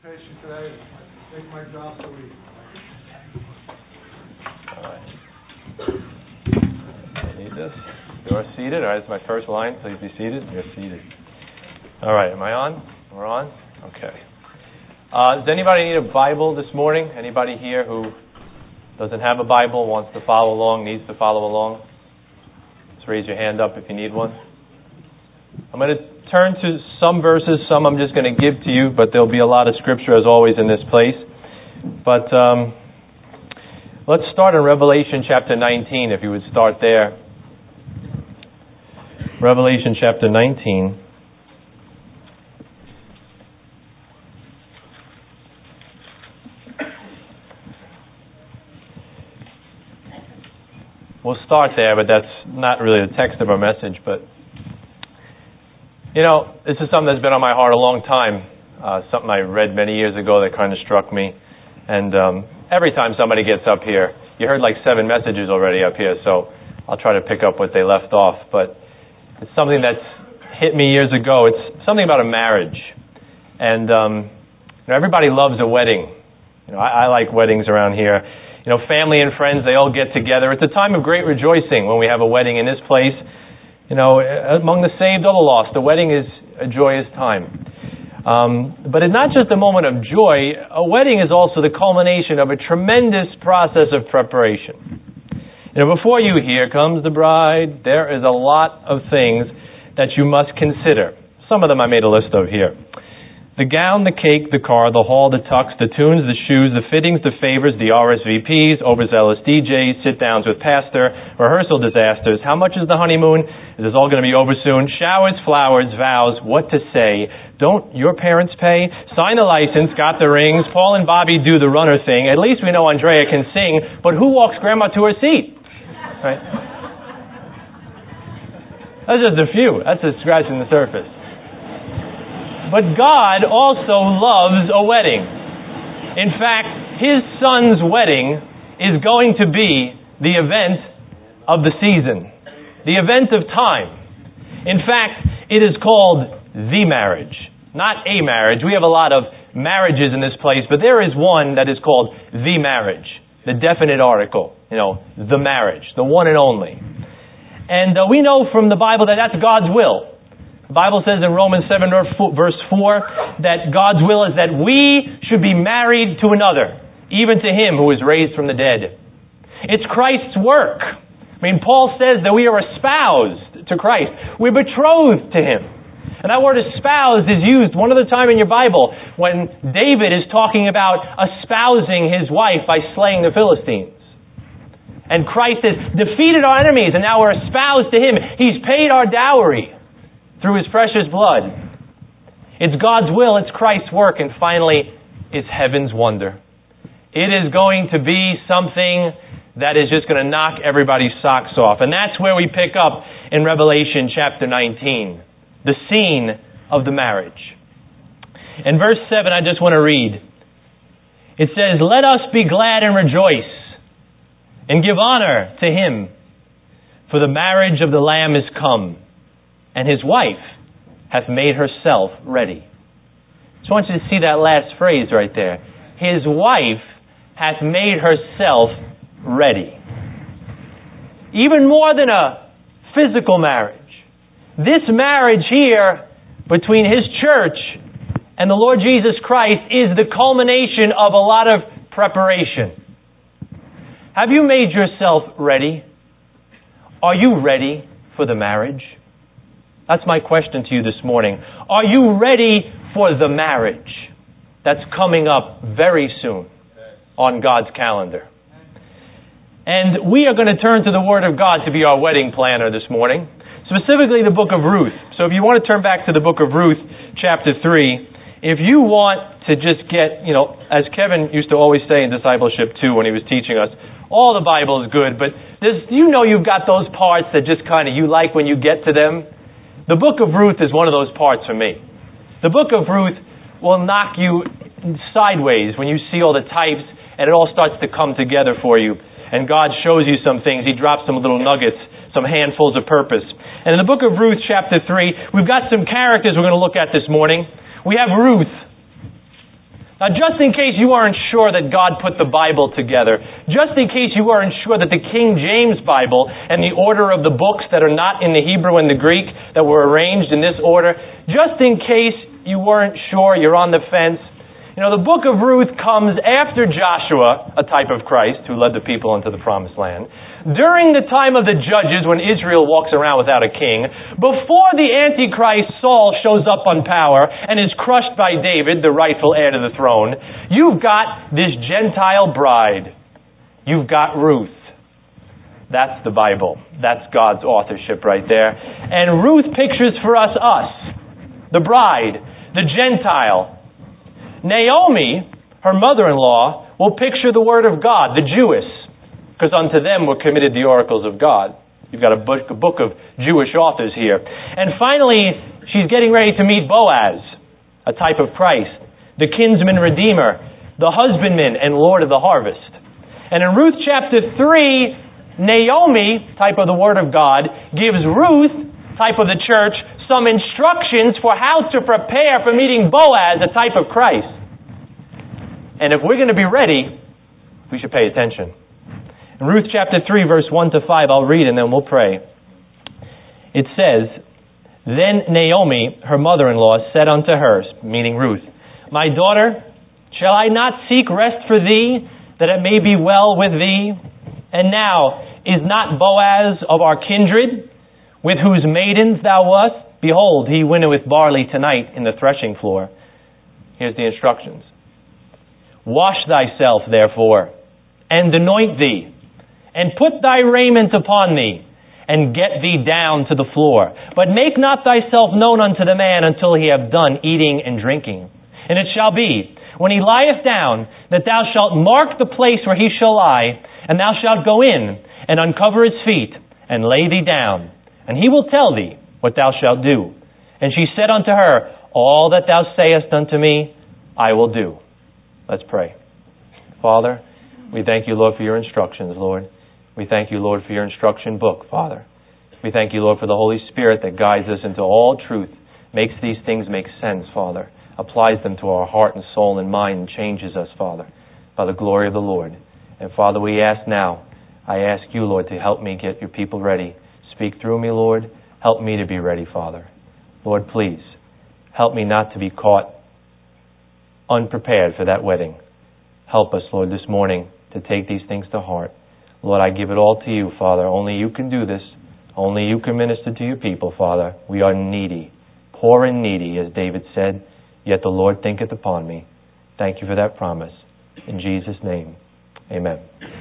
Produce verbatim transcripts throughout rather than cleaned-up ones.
Patient today. Make my job so easy. All right. I need this. You're seated. All right, it's my first line. Please be seated. You're seated. All right, am I on? We're on? Okay. Uh, does anybody need a Bible this morning? Anybody here who doesn't have a Bible, wants to follow along, needs to follow along? Just raise your hand up if you need one. I'm going to turn to some verses. Some I'm just going to give to you, but there'll be a lot of scripture as always in this place. But um, let's start in Revelation chapter nineteen, if you would start there. Revelation chapter nineteen. We'll start there, but that's not really the text of our message. But, you know, this is something that's been on my heart a long time, uh, something I read many years ago that kind of struck me. And um, every time somebody gets up here, you heard like seven messages already up here, so I'll try to pick up what they left off. But it's something that's hit me years ago. It's something about a marriage. And um, you know, everybody loves a wedding. You know, I, I like weddings around here. You know, family and friends, they all get together. It's a time of great rejoicing when we have a wedding in this place. You know, among the saved or the lost, the wedding is a joyous time. Um, but it's not just a moment of joy. A wedding is also the culmination of a tremendous process of preparation. You know, before you hear comes the bride, there is a lot of things that you must consider. Some of them I made a list of here. The gown, the cake, the car, the hall, the tux, the tunes, the shoes, the fittings, the favors, the R S V Ps, overzealous D Js, sit-downs with pastor, rehearsal disasters. How much is the honeymoon? Is this all going to be over soon? Showers, flowers, vows, what to say. Don't your parents pay? Sign the license, got the rings. Paul and Bobby do the runner thing. At least we know Andrea can sing, but who walks grandma to her seat? Right? That's just a few. That's just scratching the surface. But God also loves a wedding. In fact, His Son's wedding is going to be the event of the season, the event of time. In fact, it is called the marriage, not a marriage. We have a lot of marriages in this place, but there is one that is called the marriage, the definite article, you know, the marriage, the one and only. And uh, we know from the Bible that that's God's will. The Bible says in Romans seven, verse four, that God's will is that we should be married to another, even to Him who is raised from the dead. It's Christ's work. I mean, Paul says that we are espoused to Christ. We're betrothed to Him. And that word espoused is used one other time in your Bible when David is talking about espousing his wife by slaying the Philistines. And Christ has defeated our enemies, and now we're espoused to Him. He's paid our dowry through His precious blood. It's God's will, it's Christ's work, and finally, it's heaven's wonder. It is going to be something that is just going to knock everybody's socks off. And that's where we pick up in Revelation chapter nineteen, the scene of the marriage. In verse seven, I just want to read. It says, "Let us be glad and rejoice, and give honor to Him, for the marriage of the Lamb is come, and His wife hath made herself ready." Just want you to see that last phrase right there. His wife hath made herself ready. Even more than a physical marriage. This marriage here between His church and the Lord Jesus Christ is the culmination of a lot of preparation. Have you made yourself ready? Are you ready for the marriage? That's my question to you this morning. Are you ready for the marriage that's coming up very soon on God's calendar? And we are going to turn to the Word of God to be our wedding planner this morning, specifically the book of Ruth. So if you want to turn back to the book of Ruth, chapter three, if you want to just get, you know, as Kevin used to always say in discipleship too when he was teaching us, all the Bible is good, but there's, you know you've got those parts that just kind of you like when you get to them. The book of Ruth is one of those parts for me. The book of Ruth will knock you sideways when you see all the types and it all starts to come together for you. And God shows you some things. He drops some little nuggets, some handfuls of purpose. And in the book of Ruth, chapter three, we've got some characters we're going to look at this morning. We have Ruth. Now, just in case you aren't sure that God put the Bible together, just in case you aren't sure that the King James Bible and the order of the books that are not in the Hebrew and the Greek that were arranged in this order, just in case you weren't sure, you're on the fence, you know, the book of Ruth comes after Joshua, a type of Christ, who led the people into the Promised Land, during the time of the Judges when Israel walks around without a king, before the Antichrist Saul shows up on power and is crushed by David, the rightful heir to the throne, you've got this Gentile bride. You've got Ruth. That's the Bible. That's God's authorship right there. And Ruth pictures for us us, the bride, the Gentile. Naomi, her mother-in-law, will picture the Word of God, the Jewess, because unto them were committed the oracles of God. You've got a book, a book of Jewish authors here. And finally, she's getting ready to meet Boaz, a type of Christ, the kinsman redeemer, the husbandman and Lord of the harvest. And in Ruth chapter three, Naomi, type of the Word of God, gives Ruth, type of the church, some instructions for how to prepare for meeting Boaz, a type of Christ. And if we're going to be ready, we should pay attention. In Ruth chapter three, verse one to five, I'll read and then we'll pray. It says, Then Naomi, her mother-in-law, said unto her, meaning Ruth, My daughter, shall I not seek rest for thee, that it may be well with thee? And now, is not Boaz of our kindred, with whose maidens thou wast? Behold, he winnoweth barley tonight in the threshing floor. Here's the instructions. Wash thyself, therefore, and anoint thee, and put thy raiment upon thee, and get thee down to the floor. But make not thyself known unto the man until he have done eating and drinking. And it shall be, when he lieth down, that thou shalt mark the place where he shall lie, and thou shalt go in, and uncover his feet, and lay thee down. And he will tell thee what thou shalt do. And she said unto her, All that thou sayest unto me, I will do. Let's pray. Father, we thank you, Lord, for your instructions, Lord. We thank you, Lord, for your instruction book, Father. We thank you, Lord, for the Holy Spirit that guides us into all truth, makes these things make sense, Father, applies them to our heart and soul and mind, and changes us, Father, by the glory of the Lord. And Father, we ask now, I ask you, Lord, to help me get your people ready. Speak through me, Lord. Help me to be ready, Father. Lord, please, help me not to be caught unprepared for that wedding. Help us, Lord, this morning to take these things to heart. Lord, I give it all to you, Father. Only you can do this. Only you can minister to your people, Father. We are needy, poor and needy, as David said, yet the Lord thinketh upon me. Thank you for that promise. In Jesus' name, amen.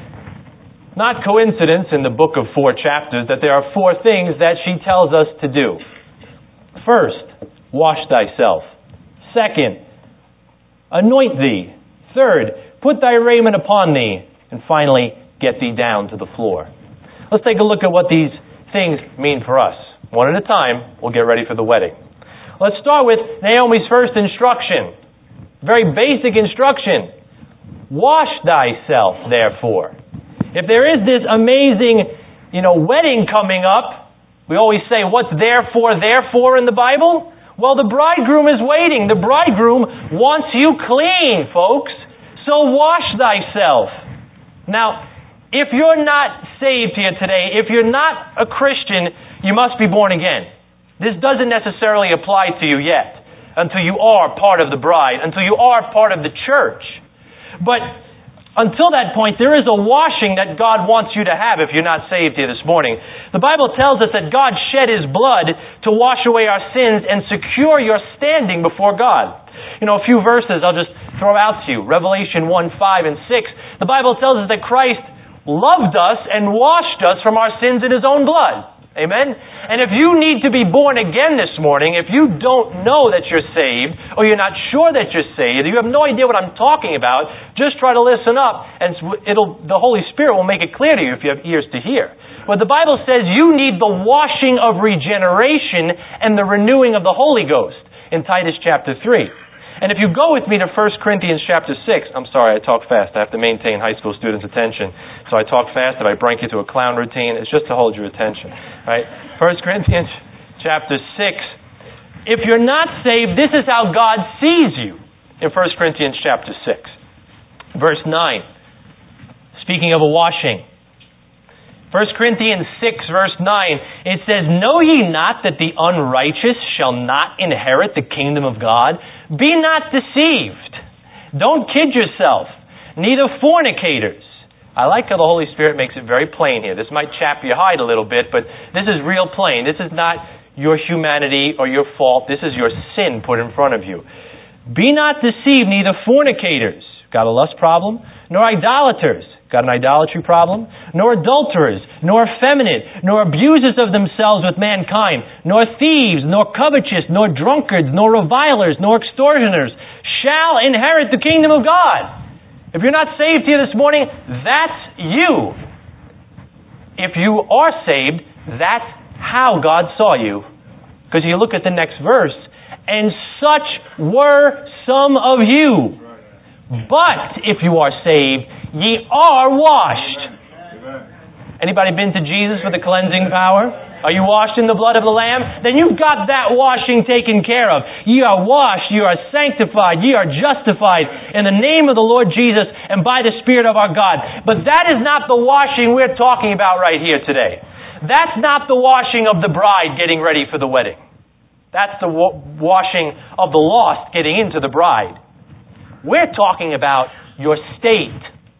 Not coincidence in the book of four chapters that there are four things that she tells us to do. First, wash thyself. Second, anoint thee. Third, put thy raiment upon thee. And finally, get thee down to the floor. Let's take a look at what these things mean for us. One at a time, we'll get ready for the wedding. Let's start with Naomi's first instruction. Very basic instruction. Wash thyself, therefore. If there is this amazing, you know, wedding coming up, we always say, what's therefore, therefore in the Bible? Well, the bridegroom is waiting. The bridegroom wants you clean, folks. So wash thyself. Now, if you're not saved here today, if you're not a Christian, you must be born again. This doesn't necessarily apply to you yet, until you are part of the bride, until you are part of the church. But until that point, there is a washing that God wants you to have if you're not saved here this morning. The Bible tells us that God shed His blood to wash away our sins and secure your standing before God. You know, a few verses I'll just throw out to you. Revelation one, five, and six. The Bible tells us that Christ loved us and washed us from our sins in His own blood. Amen? And if you need to be born again this morning, if you don't know that you're saved, or you're not sure that you're saved, you have no idea what I'm talking about, just try to listen up, and it'll, the Holy Spirit will make it clear to you if you have ears to hear. But the Bible says you need the washing of regeneration and the renewing of the Holy Ghost in Titus chapter three. And if you go with me to First Corinthians chapter six, I'm sorry, I talk fast. I have to maintain high school students' attention. So I talk fast. If I break you to a clown routine, it's just to hold your attention. Right? First Corinthians chapter six. If you're not saved, this is how God sees you. in First Corinthians chapter six. Verse nine. Speaking of a washing. First Corinthians six, verse nine, it says, "Know ye not that the unrighteous shall not inherit the kingdom of God? Be not deceived. Don't kid yourself. Neither fornicators." I like how the Holy Spirit makes it very plain here. This might chap your hide a little bit, but this is real plain. This is not your humanity or your fault. This is your sin put in front of you. "Be not deceived, neither fornicators," got a lust problem, "nor idolaters," got an idolatry problem, "nor adulterers, nor effeminate, nor abusers of themselves with mankind, nor thieves, nor covetous, nor drunkards, nor revilers, nor extortioners shall inherit the kingdom of God." If you're not saved here this morning, that's you. If you are saved, that's how God saw you. Because you look at the next verse, "And such were some of you. But if you are saved, ye are washed." Anybody been to Jesus for the cleansing power? Are you washed in the blood of the Lamb? Then you've got that washing taken care of. Ye are washed, ye are sanctified, ye are justified in the name of the Lord Jesus and by the Spirit of our God. But that is not the washing we're talking about right here today. That's not the washing of the bride getting ready for the wedding. That's the wa- washing of the lost getting into the bride. We're talking about your state.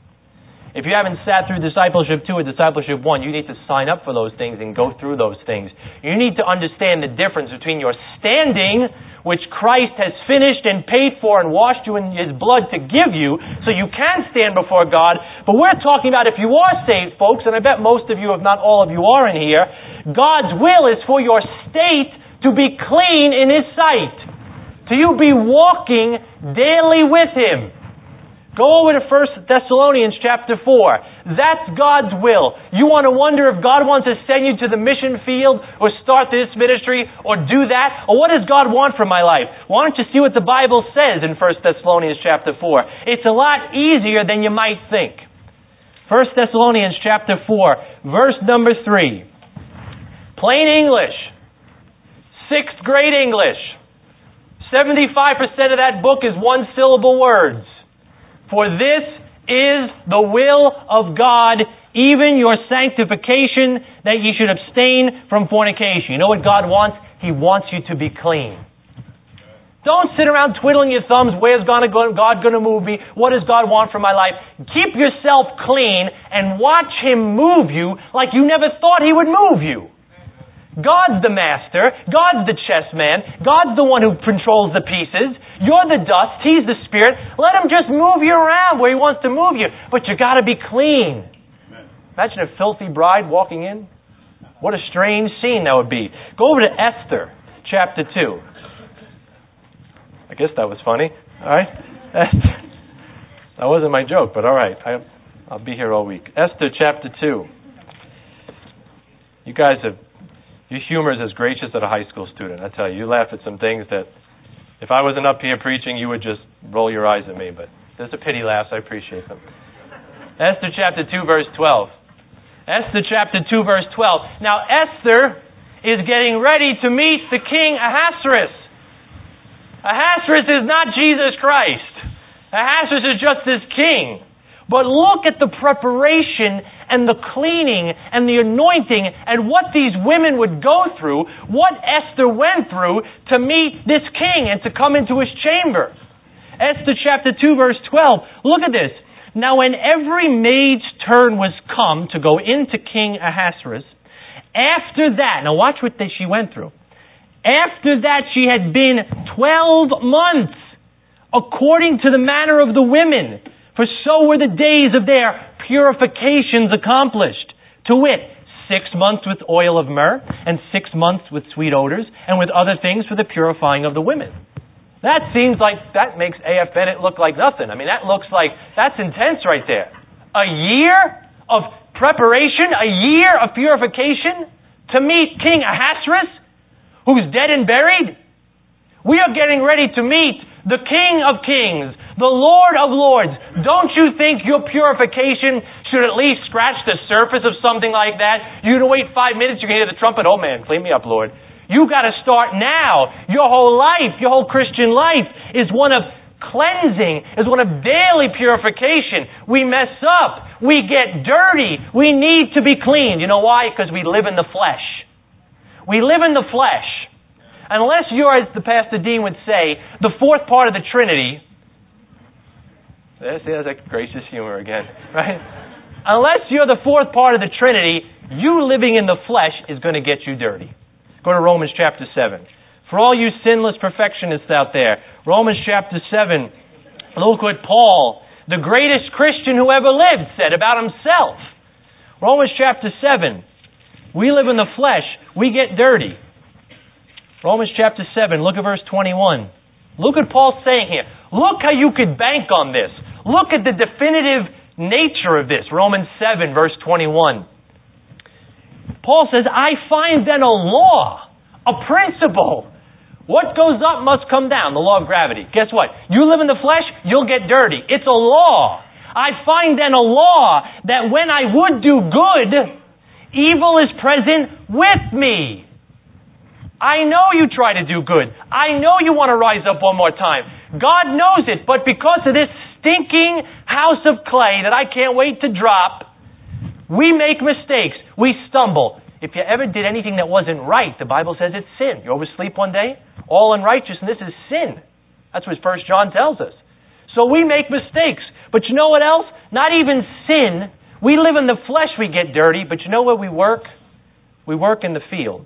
If you haven't sat through Discipleship two or Discipleship one, you need to sign up for those things and go through those things. You need to understand the difference between your standing, which Christ has finished and paid for and washed you in His blood to give you, so you can stand before God. But we're talking about if you are saved, folks, and I bet most of you, if not all of you, are in here, God's will is for your state to be clean in His sight. To you be walking daily with Him. Go over to First Thessalonians chapter four. That's God's will. You want to wonder if God wants to send you to the mission field or start this ministry or do that? Or what does God want from my life? Why don't you see what the Bible says in First Thessalonians chapter four? It's a lot easier than you might think. First Thessalonians chapter four, verse number three. Plain English. Sixth grade English. seventy-five percent of that book is one-syllable words. "For this is the will of God, even your sanctification, that ye should abstain from fornication." You know what God wants? He wants you to be clean. Don't sit around twiddling your thumbs. Where's God going to move me? What does God want from my life? Keep yourself clean and watch Him move you like you never thought He would move you. God's the master. God's the chess man. God's the one who controls the pieces. You're the dust. He's the spirit. Let Him just move you around where He wants to move you. But you got to be clean. Amen. Imagine a filthy bride walking in. What a strange scene that would be. Go over to Esther, chapter two. I guess that was funny. All right. That wasn't my joke, but all right. I, I'll be here all week. Esther, chapter two. You guys have... Your humor is as gracious as a high school student. I tell you, you laugh at some things that if I wasn't up here preaching, you would just roll your eyes at me. But there's a pity laughs. I appreciate them. Esther chapter two, verse twelve. Esther chapter two, verse twelve. Now Esther is getting ready to meet the king Ahasuerus. Ahasuerus is not Jesus Christ. Ahasuerus is just this king. But look at the preparation and the cleaning and the anointing and what these women would go through, what Esther went through to meet this king and to come into his chamber. Esther chapter two, verse twelve. Look at this. Now when every maid's turn was come to go into King Ahasuerus, after that, now watch what she went through. After that she had been twelve months, according to the manner of the women. For so were the days of their purifications accomplished. To wit, six months with oil of myrrh, and six months with sweet odors, and with other things for the purifying of the women. That seems like, that makes A F Bennett look like nothing. I mean, that looks like, that's intense right there. A year of preparation, a year of purification to meet King Ahasuerus, who's dead and buried. We are getting ready to meet the King of Kings, the Lord of Lords. Don't you think your purification should at least scratch the surface of something like that? You're going to wait five minutes, you're going to hear the trumpet. Oh man, clean me up, Lord. You got to start now. Your whole life, your whole Christian life is one of cleansing, is one of daily purification. We mess up. We get dirty. We need to be cleaned. You know why? Because we live in the flesh. We live in the flesh. Unless you're, as the Pastor Dean would say, the fourth part of the Trinity. There's, there's a gracious humor again, right? Unless you're the fourth part of the Trinity, you living in the flesh is going to get you dirty. Go to Romans chapter seven. For all you sinless perfectionists out there, Romans chapter seven, look what Paul, the greatest Christian who ever lived, said about himself. Romans chapter seven, we live in the flesh, we get dirty. Romans chapter seven, look at verse twenty-one. Look what Paul's saying here. Look how you could bank on this. Look at the definitive nature of this. Romans seven, verse twenty-one. Paul says, I find then a law, a principle. What goes up must come down, the law of gravity. Guess what? You live in the flesh, you'll get dirty. It's a law. I find then a law that when I would do good, evil is present with me. I know you try to do good. I know you want to rise up one more time. God knows it, but because of this stinking house of clay that I can't wait to drop, we make mistakes. We stumble. If you ever did anything that wasn't right, the Bible says it's sin. You oversleep one day? All unrighteousness is sin. That's what First John tells us. So we make mistakes. But you know what else? Not even sin. We live in the flesh, we get dirty. But you know where we work? We work in the field.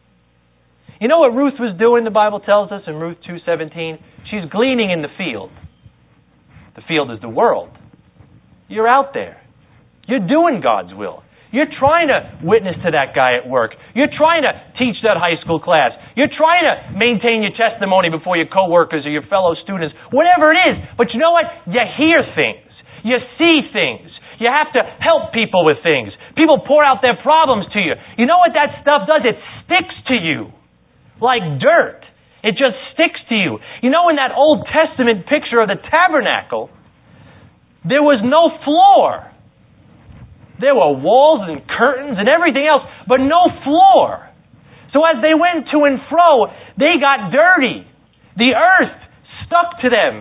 You know what Ruth was doing, the Bible tells us in Ruth two seventeen? She's gleaning in the field. The field is the world. You're out there. You're doing God's will. You're trying to witness to that guy at work. You're trying to teach that high school class. You're trying to maintain your testimony before your coworkers or your fellow students. Whatever it is. But you know what? You hear things. You see things. You have to help people with things. People pour out their problems to you. You know what that stuff does? It sticks to you like dirt. It just sticks to you. You know, in that Old Testament picture of the tabernacle, there was no floor. There were walls and curtains and everything else, but no floor. So as they went to and fro, they got dirty. The earth stuck to them.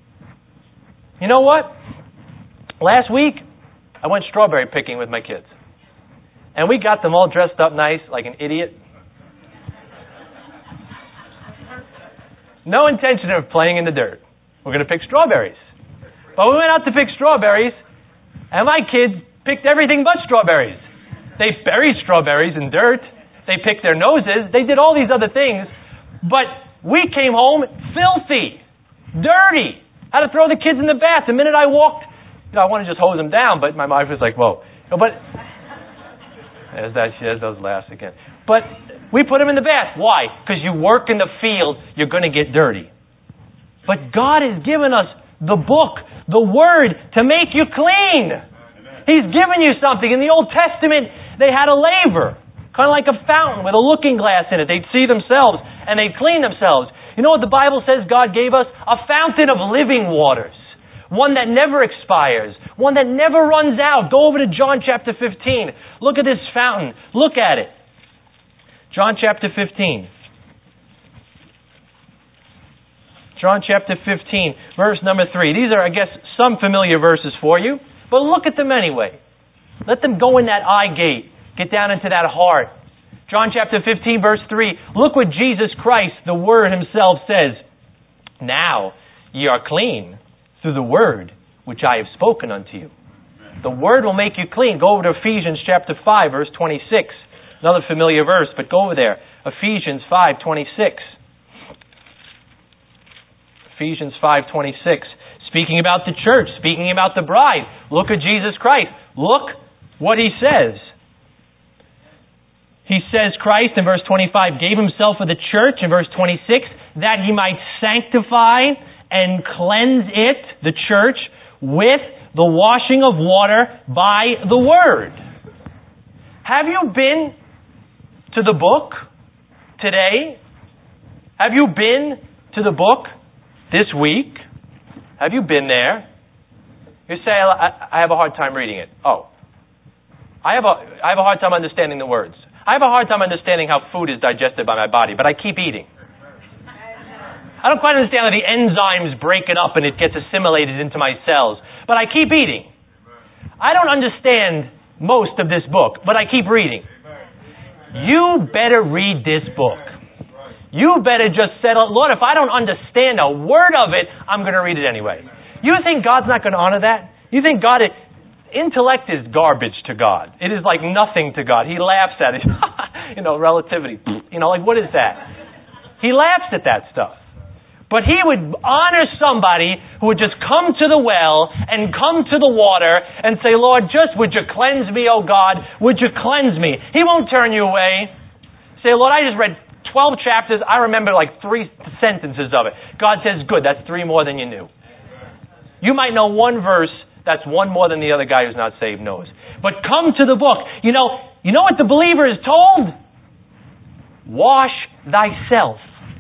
You know what? Last week, I went strawberry picking with my kids. And we got them all dressed up nice, like an idiot. No intention of playing in the dirt. We're going to pick strawberries. But we went out to pick strawberries, and my kids picked everything but strawberries. They buried strawberries in dirt. They picked their noses. They did all these other things. But we came home filthy, dirty. Had to throw the kids in the bath. The minute I walked, you know, I want to just hose them down, but my wife was like, whoa. But there's, that, there's those laughs again. But we put them in the bath. Why? Because you work in the field, you're going to get dirty. But God has given us the book, the Word, to make you clean. He's given you something. In the Old Testament, they had a laver, kind of like a fountain with a looking glass in it. They'd see themselves and they'd clean themselves. You know what the Bible says God gave us? A fountain of living waters. One that never expires. One that never runs out. Go over to John chapter fifteen. Look at this fountain. Look at it. John chapter fifteen. John chapter fifteen, verse number three. These are, I guess, some familiar verses for you. But look at them anyway. Let them go in that eye gate. Get down into that heart. John chapter fifteen, verse three. Look what Jesus Christ, the Word Himself, says. Now ye are clean through the Word which I have spoken unto you. The Word will make you clean. Go over to Ephesians chapter five, verse twenty-six. Another familiar verse, but go over there. Ephesians five, twenty-six. Ephesians five, twenty-six. Speaking about the church, speaking about the bride. Look at Jesus Christ. Look what He says. He says Christ in verse twenty-five gave Himself for the church in verse twenty-six that He might sanctify and cleanse it, the church, with the washing of water by the Word. Have you been to the book today? Have you been to the book this week? Have you been there? You say, I, I have a hard time reading it. Oh. I have a I have a hard time understanding the words. I have a hard time understanding how food is digested by my body, but I keep eating. I don't quite understand how the enzymes break it up and it gets assimilated into my cells. But I keep eating. I don't understand most of this book, but I keep reading. You better read this book. You better just settle, Lord, if I don't understand a word of it, I'm going to read it anyway. You think God's not going to honor that? You think God is... Intellect is garbage to God. It is like nothing to God. He laughs at it. You know, relativity. You know, like what is that? He laughs at that stuff. But He would honor somebody who would just come to the well and come to the water and say, Lord, just would you cleanse me, oh God? Would you cleanse me? He won't turn you away. Say, Lord, I just read twelve chapters. I remember like three sentences of it. God says, good, that's three more than you knew. You might know one verse. That's one more than the other guy who's not saved knows. But come to the book. You know, you know what the believer is told? Wash thyself.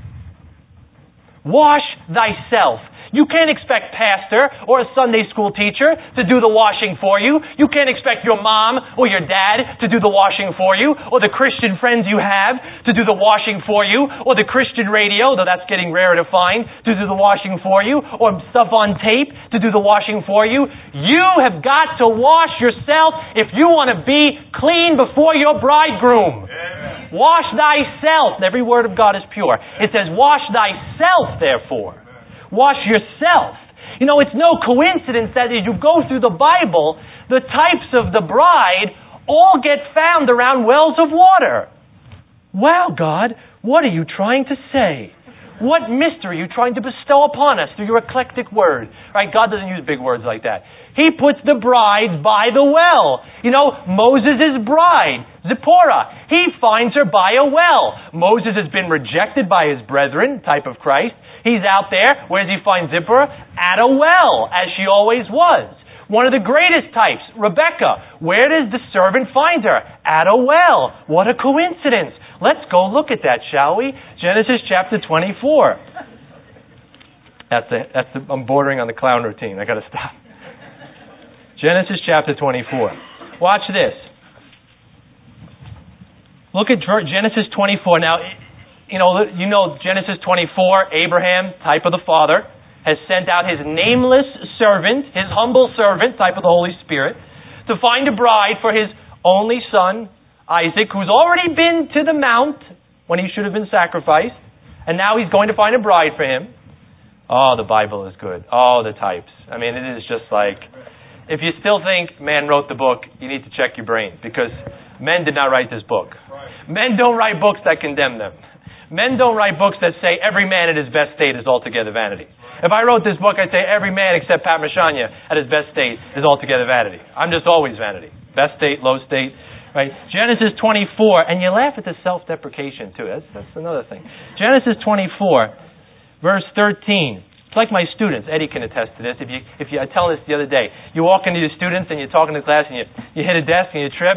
Wash thyself. You can't expect pastor or a Sunday school teacher to do the washing for you. You can't expect your mom or your dad to do the washing for you, or the Christian friends you have to do the washing for you, or the Christian radio, though that's getting rarer to find, to do the washing for you, or stuff on tape to do the washing for you. You have got to wash yourself if you want to be clean before your bridegroom. Amen. Wash thyself. Every word of God is pure. It says, wash thyself, therefore. Wash yourself. You know, it's no coincidence that as you go through the Bible, the types of the bride all get found around wells of water. Wow, God, what are you trying to say? What mystery are you trying to bestow upon us through your eclectic word? Right? God doesn't use big words like that. He puts the brides by the well. You know, Moses' bride, Zipporah, he finds her by a well. Moses has been rejected by his brethren, type of Christ. He's out there. Where does he find Zipporah? At a well, as she always was. One of the greatest types, Rebecca. Where does the servant find her? At a well. What a coincidence. Let's go look at that, shall we? Genesis chapter twenty-four. That's the, that's the, I'm bordering on the clown routine. I got to stop. Genesis chapter twenty-four. Watch this. Look at Genesis twenty-four. Now, you know, you know Genesis twenty-four, Abraham, type of the Father, has sent out his nameless servant, his humble servant, type of the Holy Spirit, to find a bride for his only son, Isaac, who's already been to the mount when he should have been sacrificed, and now he's going to find a bride for him. Oh, the Bible is good. Oh, the types. I mean, it is just like, if you still think man wrote the book, you need to check your brain, because men did not write this book. Men don't write books that condemn them. Men don't write books that say every man at his best state is altogether vanity. If I wrote this book, I'd say every man except Pat Mashanya at his best state is altogether vanity. I'm just always vanity. Best state, low state. Right? Genesis twenty-four, and you laugh at the self-deprecation too. That's, that's another thing. Genesis twenty-four, verse thirteen. It's like my students. Eddie can attest to this. If you, if you, I tell this the other day. You walk into your students and you're talking to class and you, you hit a desk and you trip.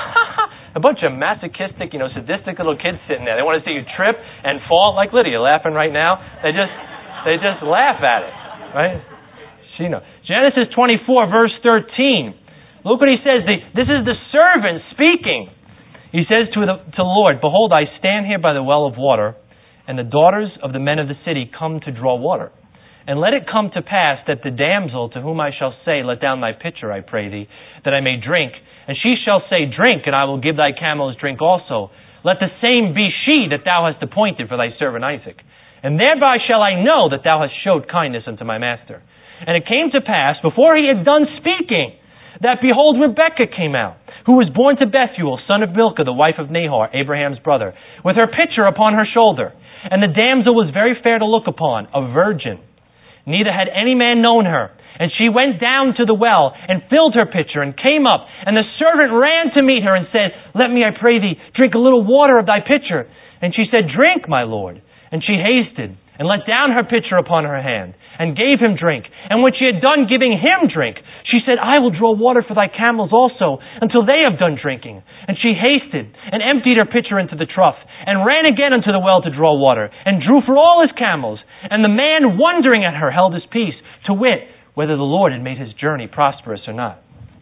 A bunch of masochistic, you know, sadistic little kids sitting there. They want to see you trip and fall like Lydia laughing right now. They just, they just laugh at it, right? She knows. Genesis twenty-four, verse thirteen. Look what he says. This is the servant speaking. He says to the, to the Lord, behold, I stand here by the well of water, and the daughters of the men of the city come to draw water. And let it come to pass that the damsel to whom I shall say, let down thy pitcher, I pray thee, that I may drink. And she shall say, drink, and I will give thy camels drink also. Let the same be she that thou hast appointed for thy servant Isaac. And thereby shall I know that thou hast showed kindness unto my master. And it came to pass, before he had done speaking, that behold, Rebekah came out, who was born to Bethuel, son of Milcah, the wife of Nahor, Abraham's brother, with her pitcher upon her shoulder. And the damsel was very fair to look upon, a virgin. Neither had any man known her. And she went down to the well and filled her pitcher and came up. And the servant ran to meet her and said, let me, I pray thee, drink a little water of thy pitcher. And she said, drink, my lord. And she hasted and let down her pitcher upon her hand and gave him drink. And when she had done giving him drink, she said, I will draw water for thy camels also until they have done drinking. And she hasted and emptied her pitcher into the trough and ran again unto the well to draw water and drew for all his camels. And the man, wondering at her, held his peace, to wit, whether the Lord had made his journey prosperous or not.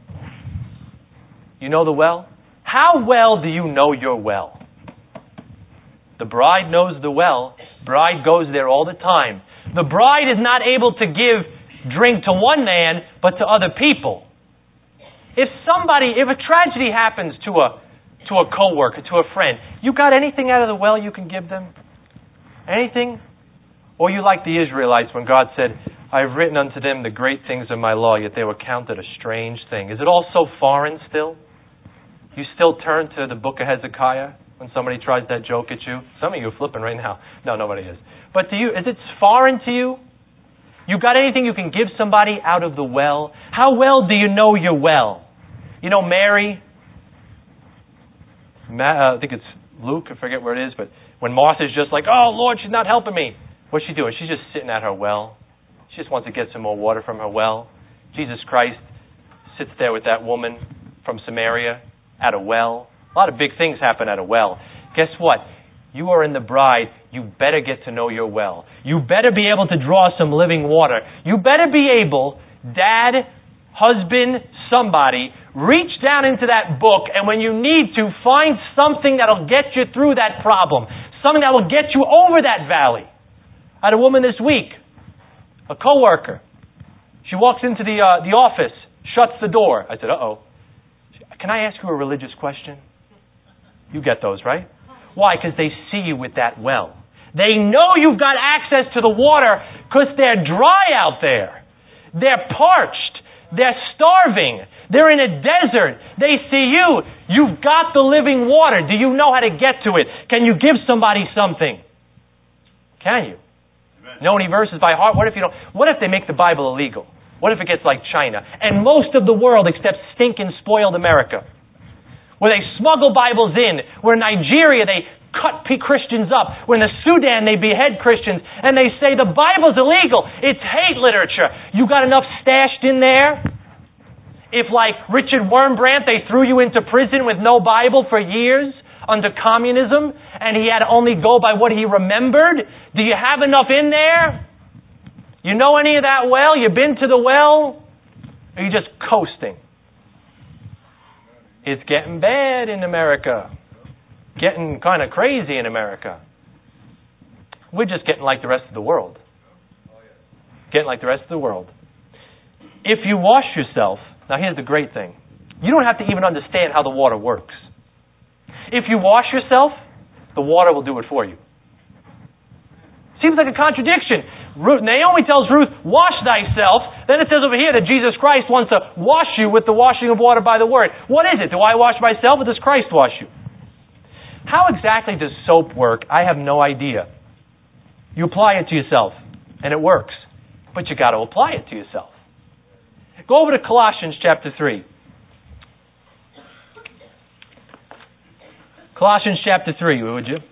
You know the well? How well do you know your well? The bride knows the well Bride goes there all the time. The bride is not able to give drink to one man, but to other people. If somebody, if a tragedy happens to a to a coworker, to a friend, you got anything out of the well you can give them? Anything? Or you like the Israelites when God said, I have written unto them the great things of my law, yet they were counted a strange thing. Is it all so foreign still? You still turn to the book of Hezekiah when somebody tries that joke at you? Some of you are flipping right now. No, nobody is. But to you, is it foreign to you? You got anything you can give somebody out of the well? How well do you know your well? You know, Mary, Ma- uh, I think it's Luke, I forget where it is, but when Martha's just like, oh, Lord, she's not helping me. What's she doing? She's just sitting at her well. She just wants to get some more water from her well. Jesus Christ sits there with that woman from Samaria at a well. A lot of big things happen at a well. Guess what? You are in the bride. You better get to know your well. You better be able to draw some living water. You better be able, dad, husband, somebody, reach down into that book, and when you need to, find something that'll get you through that problem. Something that will get you over that valley. I had a woman this week, a coworker. She walks into the uh, the office, shuts the door. I said, uh-oh. Can I ask you a religious question? You get those, right? Why? Because they see you with that well. They know you've got access to the water because they're dry out there. They're parched. They're starving. They're in a desert. They see you. You've got the living water. Do you know how to get to it? Can you give somebody something? Can you? Amen. Know any verses by heart? What if you don't? What if they make the Bible illegal? What if it gets like China and most of the world except stinking spoiled America? Where they smuggle Bibles in, where in Nigeria they cut Christians up, where in the Sudan they behead Christians, and they say the Bible's illegal. It's hate literature. You got enough stashed in there? If, like Richard Wurmbrand, they threw you into prison with no Bible for years under communism, and he had to only go by what he remembered, do you have enough in there? You know any of that well? You been to the well? Or are you just coasting? It's getting bad in America. Getting kind of crazy in America. We're just getting like the rest of the world. Getting like the rest of the world. If you wash yourself, now here's the great thing. You don't have to even understand how the water works. If you wash yourself, the water will do it for you. Seems like a contradiction. Ruth, Naomi tells Ruth, wash thyself. Then it says over here that Jesus Christ wants to wash you with the washing of water by the Word. What is it? Do I wash myself or does Christ wash you? How exactly does soap work? I have no idea. You apply it to yourself, and it works. But you got to apply it to yourself. Go over to Colossians chapter three. Colossians chapter three, would you?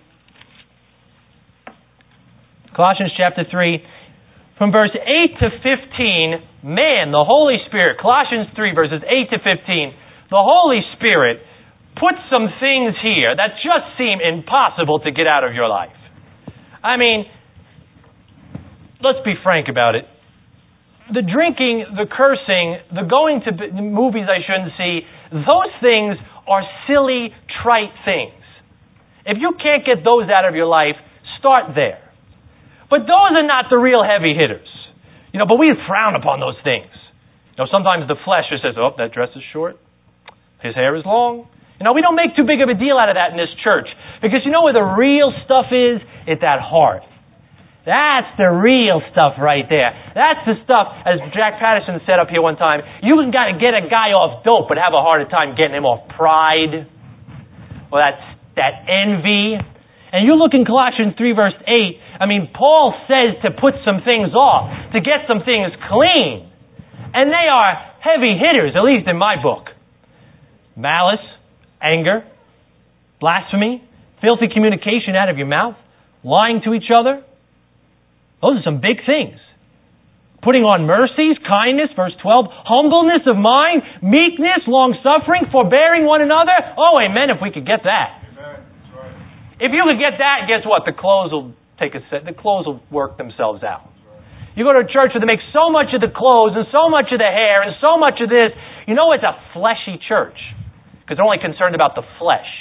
Colossians chapter three, from verse eight to fifteen, man, the Holy Spirit, Colossians three, verses eight to fifteen, the Holy Spirit puts some things here that just seem impossible to get out of your life. I mean, let's be frank about it. The drinking, the cursing, the going to movies I shouldn't see, those things are silly, trite things. If you can't get those out of your life, start there. But those are not the real heavy hitters. You know, but we frown upon those things. You know, sometimes the flesh just says, oh, that dress is short. His hair is long. You know, we don't make too big of a deal out of that in this church. Because you know where the real stuff is? It's that heart. That's the real stuff right there. That's the stuff, as Jack Patterson said up here one time, you can gotta get a guy off dope but have a harder time getting him off pride. Or that's that envy. And you look in Colossians three verse eight, I mean, Paul says to put some things off, to get some things clean. And they are heavy hitters, at least in my book. Malice, anger, blasphemy, filthy communication out of your mouth, lying to each other. Those are some big things. Putting on mercies, kindness, verse twelve, humbleness of mind, meekness, long-suffering, forbearing one another. Oh, amen, if we could get that. Amen. That's right. If you could get that, guess what? The clothes will take a set. The clothes will work themselves out. Right. You go to a church where they make so much of the clothes and so much of the hair and so much of this. You know it's a fleshy church because they're only concerned about the flesh.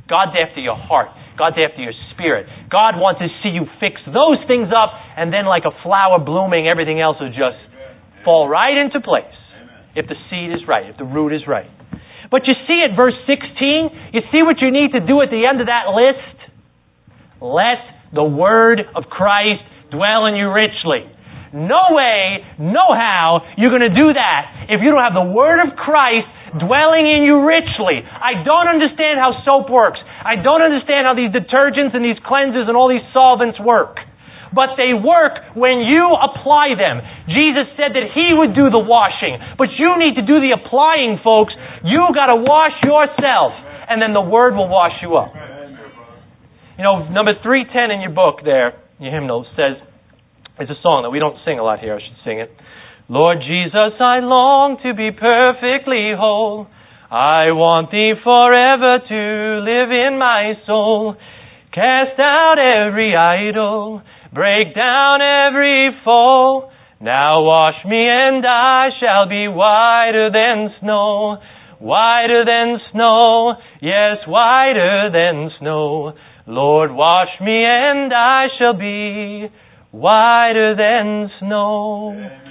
God's after your heart. God's after your spirit. God wants to see you fix those things up, and then like a flower blooming, everything else will just fall right into place. If the seed is right, if the root is right. But you see at verse sixteen, you see what you need to do at the end of that list? Let the word of Christ dwell in you richly. No way, no how you're going to do that if you don't have the word of Christ dwelling in you richly. I don't understand how soap works. I don't understand how these detergents and these cleansers and all these solvents work. But they work when you apply them. Jesus said that He would do the washing. But you need to do the applying, folks. You got to wash yourself. And then the Word will wash you up. You know, number three ten in your book there, your hymnal, says, it's a song that we don't sing a lot here. I should sing it. Lord Jesus, I long to be perfectly whole. I want Thee forever to live in my soul. Cast out every idol. Break down every foe. Now wash me and I shall be whiter than snow. Whiter than snow. Yes, whiter than snow. Lord, wash me and I shall be whiter than snow.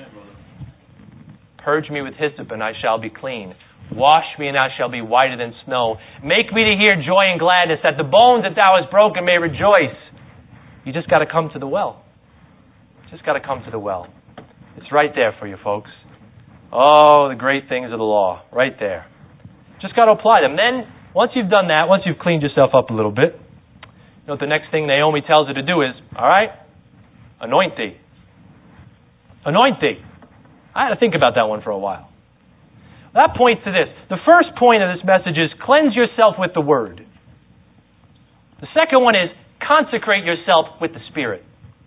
Purge me with hyssop and I shall be clean. Wash me and I shall be whiter than snow. Make me to hear joy and gladness, that the bones that Thou hast broken may rejoice. You just got to come to the well. Just got to come to the well. It's right there for you, folks. Oh, the great things of the law. Right there. Just got to apply them. Then, once you've done that, once you've cleaned yourself up a little bit, you know what the next thing Naomi tells her to do is, all right, anoint thee. Anoint thee. I had to think about that one for a while. That points to this. The first point of this message is cleanse yourself with the Word. The second one is consecrate yourself with the Spirit.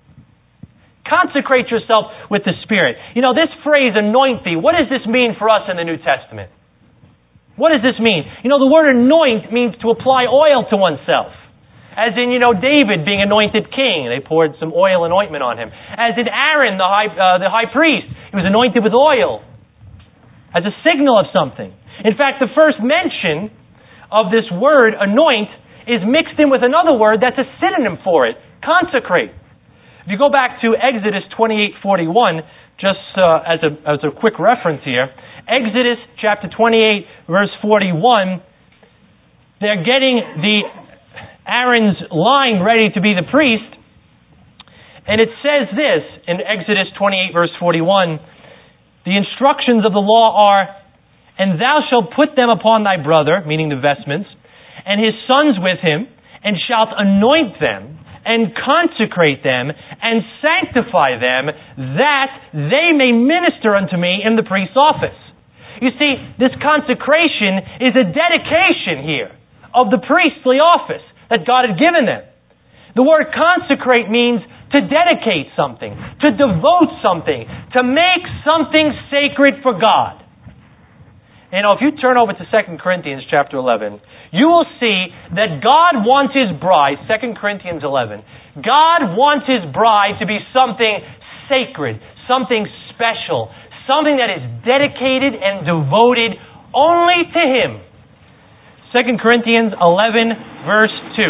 Consecrate yourself with the Spirit. You know, this phrase, anoint thee, what does this mean for us in the New Testament? What does this mean? You know, the word anoint means to apply oil to oneself. As in, you know, David being anointed king. They poured some oil and ointment on him. As in Aaron, the high, uh, the high priest. He was anointed with oil. As a signal of something. In fact, the first mention of this word, anoint, is mixed in with another word that's a synonym for it, consecrate. If you go back to Exodus twenty-eight forty-one, just uh, as a as a quick reference here, Exodus chapter twenty-eight, verse forty-one, they're getting the Aaron's line ready to be the priest, and it says this in Exodus twenty-eight, verse forty-one, the instructions of the law are, and thou shalt put them upon thy brother, meaning the vestments, and his sons with him, and shalt anoint them, and consecrate them, and sanctify them, that they may minister unto me in the priest's office. You see, this consecration is a dedication here of the priestly office that God had given them. The word consecrate means to dedicate something, to devote something, to make something sacred for God. You know, if you turn over to Second Corinthians chapter eleven, you will see that God wants His bride, Second Corinthians eleven, God wants His bride to be something sacred, something special, something that is dedicated and devoted only to Him. Second Corinthians eleven, verse two.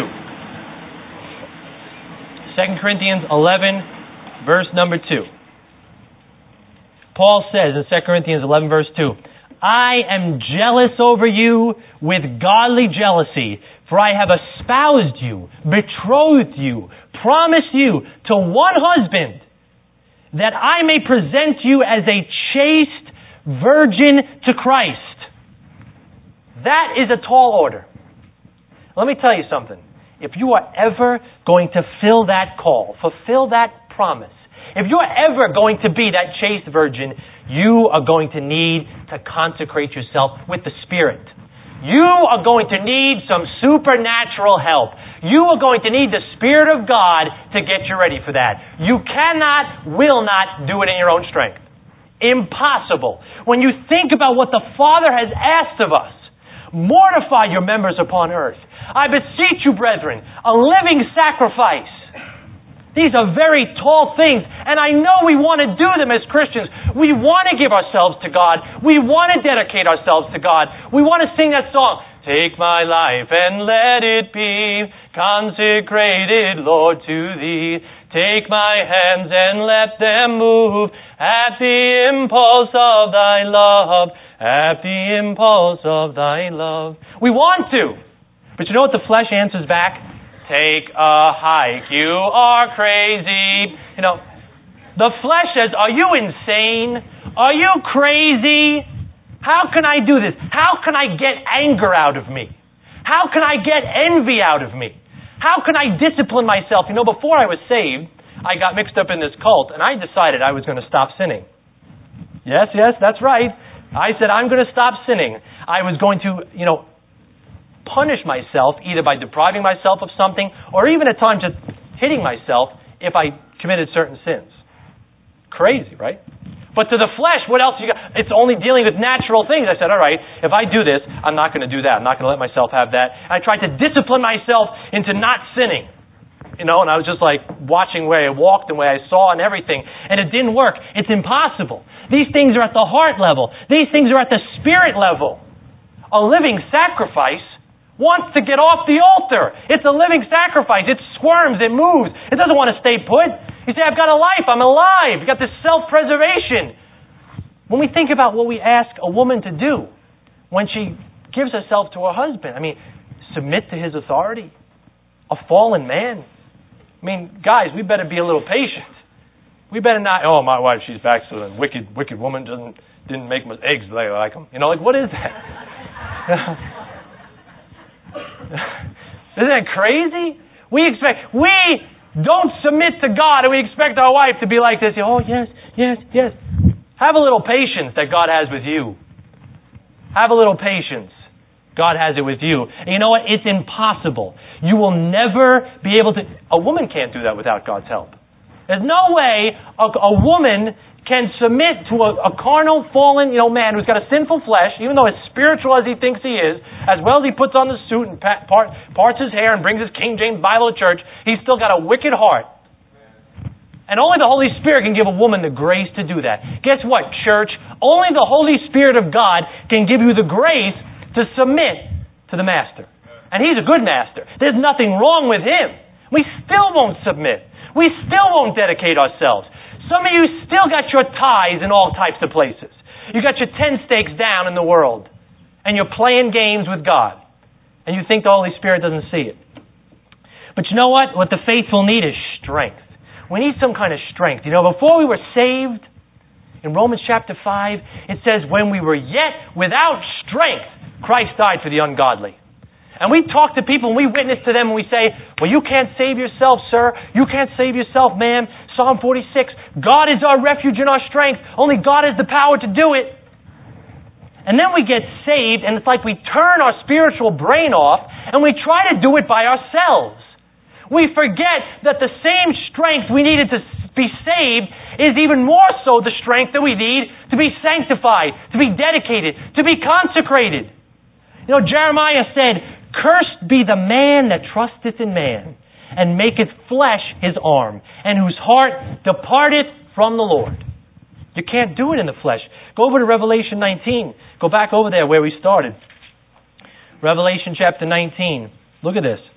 Second Corinthians eleven, verse number two. Paul says in Second Corinthians eleven, verse two, I am jealous over you with godly jealousy, for I have espoused you, betrothed you, promised you to one husband, that I may present you as a chaste virgin to Christ. That is a tall order. Let me tell you something. If you are ever going to fill that call, fulfill that promise, if you're ever going to be that chaste virgin, you are going to need to consecrate yourself with the Spirit. You are going to need some supernatural help. You are going to need the Spirit of God to get you ready for that. You cannot, will not do it in your own strength. Impossible. When you think about what the Father has asked of us, mortify your members upon earth. I beseech you, brethren, a living sacrifice. These are very tall things, and I know we want to do them as Christians. We want to give ourselves to God. We want to dedicate ourselves to God. We want to sing that song, to Take my life and let it be consecrated, Lord, to Thee. Take my hands and let them move at the impulse of Thy love, at the impulse of Thy love. We want to, but you know what the flesh answers back? Take a hike. You are crazy. You know, the flesh says, are you insane? Are you crazy? How can I do this? How can I get anger out of me? How can I get envy out of me? How can I discipline myself? You know, before I was saved, I got mixed up in this cult, and I decided I was going to stop sinning. Yes, yes, that's right. I said, I'm going to stop sinning. I was going to, you know, punish myself either by depriving myself of something or even at times just hitting myself if I committed certain sins. Crazy, right? But to the flesh, what else you got? It's only dealing with natural things. I said, all right, if I do this, I'm not going to do that. I'm not going to let myself have that. I tried to discipline myself into not sinning. You know, and I was just like watching where I walked and where I saw and everything. And it didn't work. It's impossible. These things are at the heart level. These things are at the spirit level. A living sacrifice wants to get off the altar. It's a living sacrifice. It squirms. It moves. It doesn't want to stay put. You say, I've got a life. I'm alive. You've got this self-preservation. When we think about what we ask a woman to do when she gives herself to her husband, I mean, submit to his authority. A fallen man. I mean, guys, we better be a little patient. We better not, oh, my wife, she's backslidden. Wicked, wicked woman doesn't, didn't make my eggs lay like them. You know, like, what is that? Isn't that crazy? We expect, we don't submit to God and we expect our wife to be like this. Oh, yes, yes, yes. Have a little patience that God has with you. Have a little patience. God has it with you. And you know what? It's impossible. You will never be able to... A woman can't do that without God's help. There's no way a, a woman can submit to a, a carnal, fallen, you know, man who's got a sinful flesh, even though as spiritual as he thinks he is, as well as he puts on the suit and pa- part, parts his hair and brings his King James Bible to church, he's still got a wicked heart. And only the Holy Spirit can give a woman the grace to do that. Guess what, church? Only the Holy Spirit of God can give you the grace to submit to the Master. And He's a good Master. There's nothing wrong with Him. We still won't submit. We still won't dedicate ourselves. Some of you still got your ties in all types of places. You got your ten stakes down in the world. And you're playing games with God. And you think the Holy Spirit doesn't see it. But you know what? What the faithful need is strength. We need some kind of strength. You know, before we were saved, in Romans chapter five, it says, when we were yet without strength, Christ died for the ungodly. And we talk to people and we witness to them and we say, well, you can't save yourself, sir. You can't save yourself, ma'am. Psalm forty-six, God is our refuge and our strength. Only God has the power to do it. And then we get saved and it's like we turn our spiritual brain off and we try to do it by ourselves. We forget that the same strength we needed to be saved is even more so the strength that we need to be sanctified, to be dedicated, to be consecrated. You know, Jeremiah said, cursed be the man that trusteth in man, and maketh flesh his arm, and whose heart departeth from the Lord. You can't do it in the flesh. Go over to Revelation nineteen. Go back over there where we started. Revelation chapter nineteen. Look at this.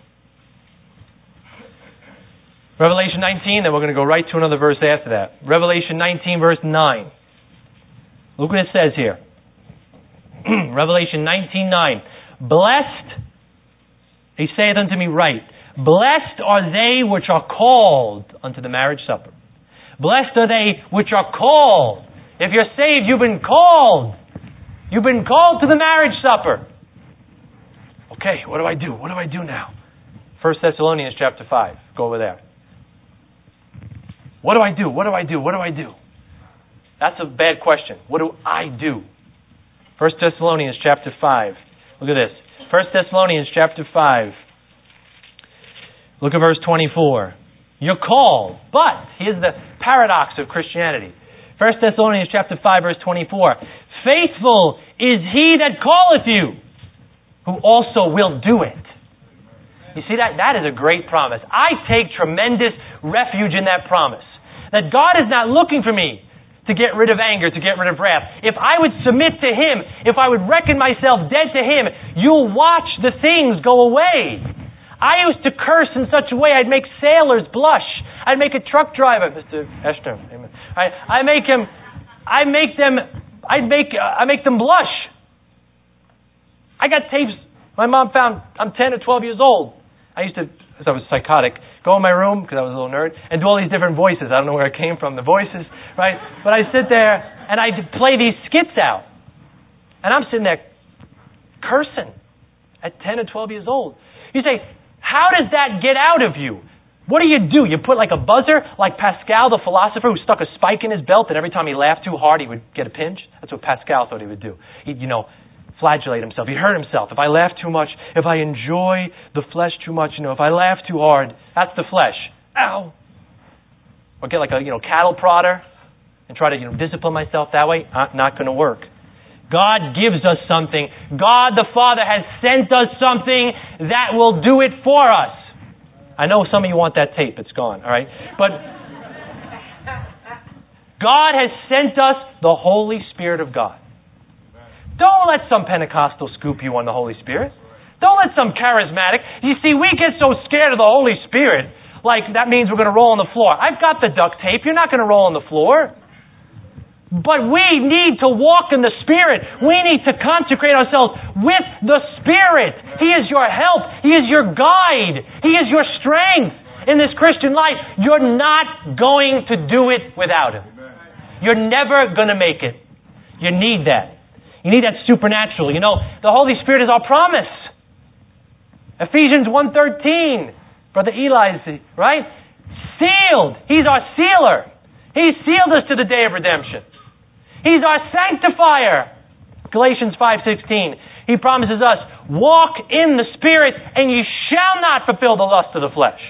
Revelation nineteen, then we're going to go right to another verse after that. Revelation nineteen, verse nine. Look what it says here. Revelation nineteen, nine. Blessed, he saith unto me, right, blessed are they which are called unto the marriage supper. Blessed are they which are called. If you're saved, you've been called. You've been called to the marriage supper. Okay, what do I do? What do I do now? First Thessalonians chapter five. Go over there. What do I do? What do I do? What do I do? That's a bad question. What do I do? First Thessalonians chapter five. Look at this. First Thessalonians chapter five. Look at verse twenty-four. You're called, but here's the paradox of Christianity. First Thessalonians chapter five, verse twenty-four. Faithful is he that calleth you, who also will do it. You see that? That is a great promise. I take tremendous refuge in that promise. That God is not looking for me to get rid of anger, to get rid of wrath. If I would submit to Him, if I would reckon myself dead to Him, you'll watch the things go away. I used to curse in such a way I'd make sailors blush. I'd make a truck driver, Mister Esther, amen. I, I make him, I make them, I'd make, uh, I make them blush. I got tapes. My mom found I'm ten or twelve years old. I used to, because I was psychotic, go in my room, because I was a little nerd, and do all these different voices. I don't know where it came from, the voices, right? But I sit there, and I play these skits out. And I'm sitting there cursing at ten or twelve years old. You say, how does that get out of you? What do you do? You put like a buzzer, like Pascal, the philosopher, who stuck a spike in his belt, and every time he laughed too hard, he would get a pinch? That's what Pascal thought he would do. He'd, you know, flagellate himself. He'd hurt himself. If I laugh too much, if I enjoy the flesh too much, you know, if I laugh too hard, that's the flesh. Ow! Or get like a, you know, cattle prodder and try to, you know, discipline myself that way. Uh, not going to work. God gives us something. God the Father has sent us something that will do it for us. I know some of you want that tape. It's gone, all right? But God has sent us the Holy Spirit of God. Don't let some Pentecostal scoop you on the Holy Spirit. Don't let some charismatic. You see, we get so scared of the Holy Spirit, like that means we're going to roll on the floor. I've got the duct tape. You're not going to roll on the floor. But we need to walk in the Spirit. We need to consecrate ourselves with the Spirit. He is your help. He is your guide. He is your strength in this Christian life. You're not going to do it without Him. You're never going to make it. You need that. You need that supernatural. You know, the Holy Spirit is our promise. Ephesians one thirteen. Brother Eli's, right? Sealed. He's our sealer. He sealed us to the day of redemption. He's our sanctifier. Galatians five sixteen. He promises us, walk in the Spirit and ye shall not fulfill the lust of the flesh.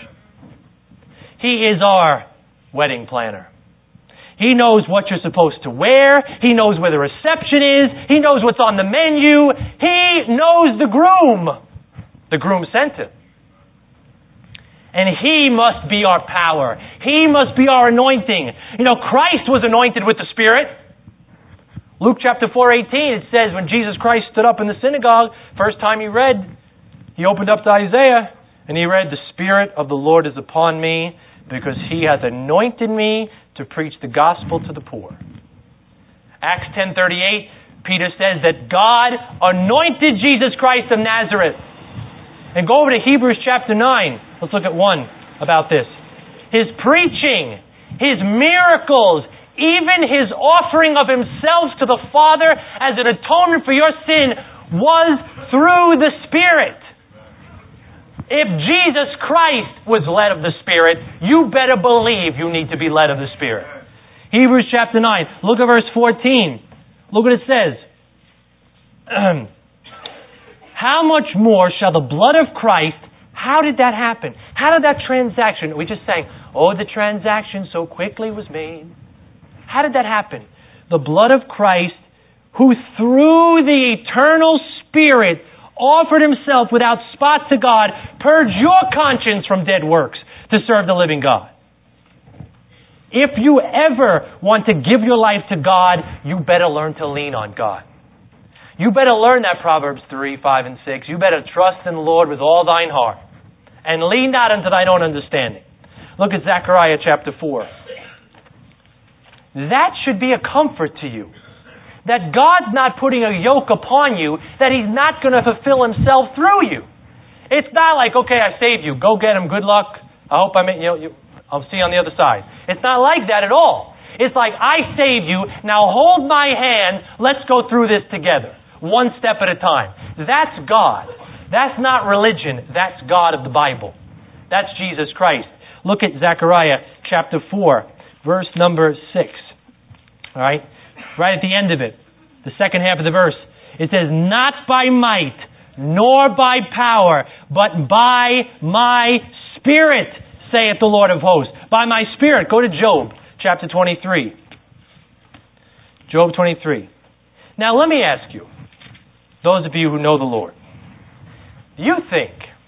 He is our wedding planner. He knows what you're supposed to wear. He knows where the reception is. He knows what's on the menu. He knows the groom. The groom sent him. And He must be our power. He must be our anointing. You know, Christ was anointed with the Spirit. Luke chapter four eighteen, it says when Jesus Christ stood up in the synagogue, first time He read, He opened up to Isaiah, and He read, the Spirit of the Lord is upon me, because He hath anointed me to preach the gospel to the poor. Acts ten thirty-eight, Peter says that God anointed Jesus Christ of Nazareth. And go over to Hebrews chapter nine. Let's look at one about this. His preaching, His miracles, even His offering of Himself to the Father as an atonement for your sin was through the Spirit. If Jesus Christ was led of the Spirit, you better believe you need to be led of the Spirit. Hebrews chapter nine. Look at verse fourteen. Look what it says. How much more shall the blood of Christ... How did that happen? How did that transaction... We just sang, oh, the transaction so quickly was made. How did that happen? The blood of Christ, who through the eternal Spirit offered Himself without spot to God, purge your conscience from dead works to serve the living God. If you ever want to give your life to God, you better learn to lean on God. You better learn that Proverbs three, five, and six. You better trust in the Lord with all thine heart and lean not unto thine own understanding. Look at Zechariah chapter four. That should be a comfort to you. That God's not putting a yoke upon you, that He's not going to fulfill Himself through you. It's not like, okay, I saved you. Go get Him. Good luck. I hope I mean, you know, you, I'll see you on the other side. It's not like that at all. It's like, I saved you. Now hold my hand. Let's go through this together. One step at a time. That's God. That's not religion. That's God of the Bible. That's Jesus Christ. Look at Zechariah chapter four, verse number six. All right? Right at the end of it, the second half of the verse, it says, not by might, nor by power, but by my Spirit, saith the Lord of hosts. By my Spirit. Go to Job, chapter twenty-three. Job twenty-three. Now let me ask you, those of you who know the Lord, do you think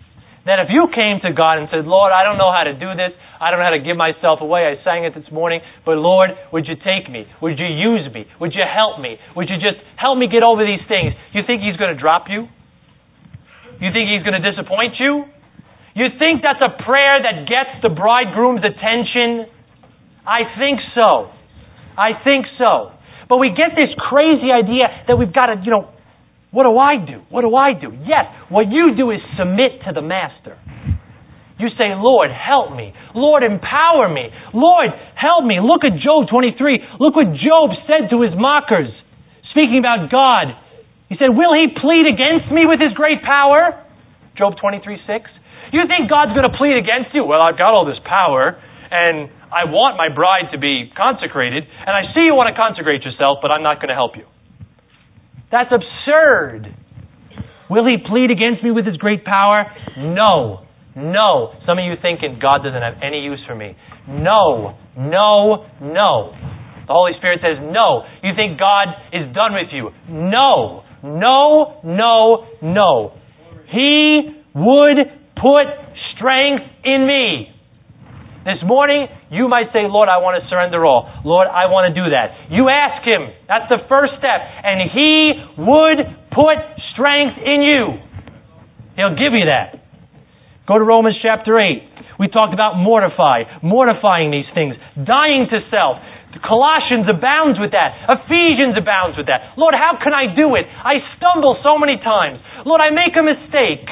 That if you came to God and said, Lord, I don't know how to do this. I don't know how to give myself away. I sang it this morning. But Lord, would you take me? Would you use me? Would you help me? Would you just help me get over these things? You think He's going to drop you? You think He's going to disappoint you? You think that's a prayer that gets the bridegroom's attention? I think so. I think so. But we get this crazy idea that we've got to, you know, what do I do? What do I do? Yes, what you do is submit to the Master. You say, Lord, help me. Lord, empower me. Lord, help me. Look at Job twenty-three. Look what Job said to his mockers, speaking about God. He said, will He plead against me with His great power? Job twenty-three six. You think God's going to plead against you? Well, I've got all this power, and I want my bride to be consecrated, and I see you want to consecrate yourself, but I'm not going to help you. That's absurd. Will He plead against me with His great power? No. No. Some of you thinking God doesn't have any use for me. No. No. No. The Holy Spirit says no. You think God is done with you. No. No. No. No. He would put strength in me. This morning, you might say, Lord, I want to surrender all. Lord, I want to do that. You ask Him. That's the first step. And He would put strength in you. He'll give you that. Go to Romans chapter eight. We talked about mortify, mortifying these things, dying to self. Colossians abounds with that. Ephesians abounds with that. Lord, how can I do it? I stumble so many times. Lord, I make a mistake.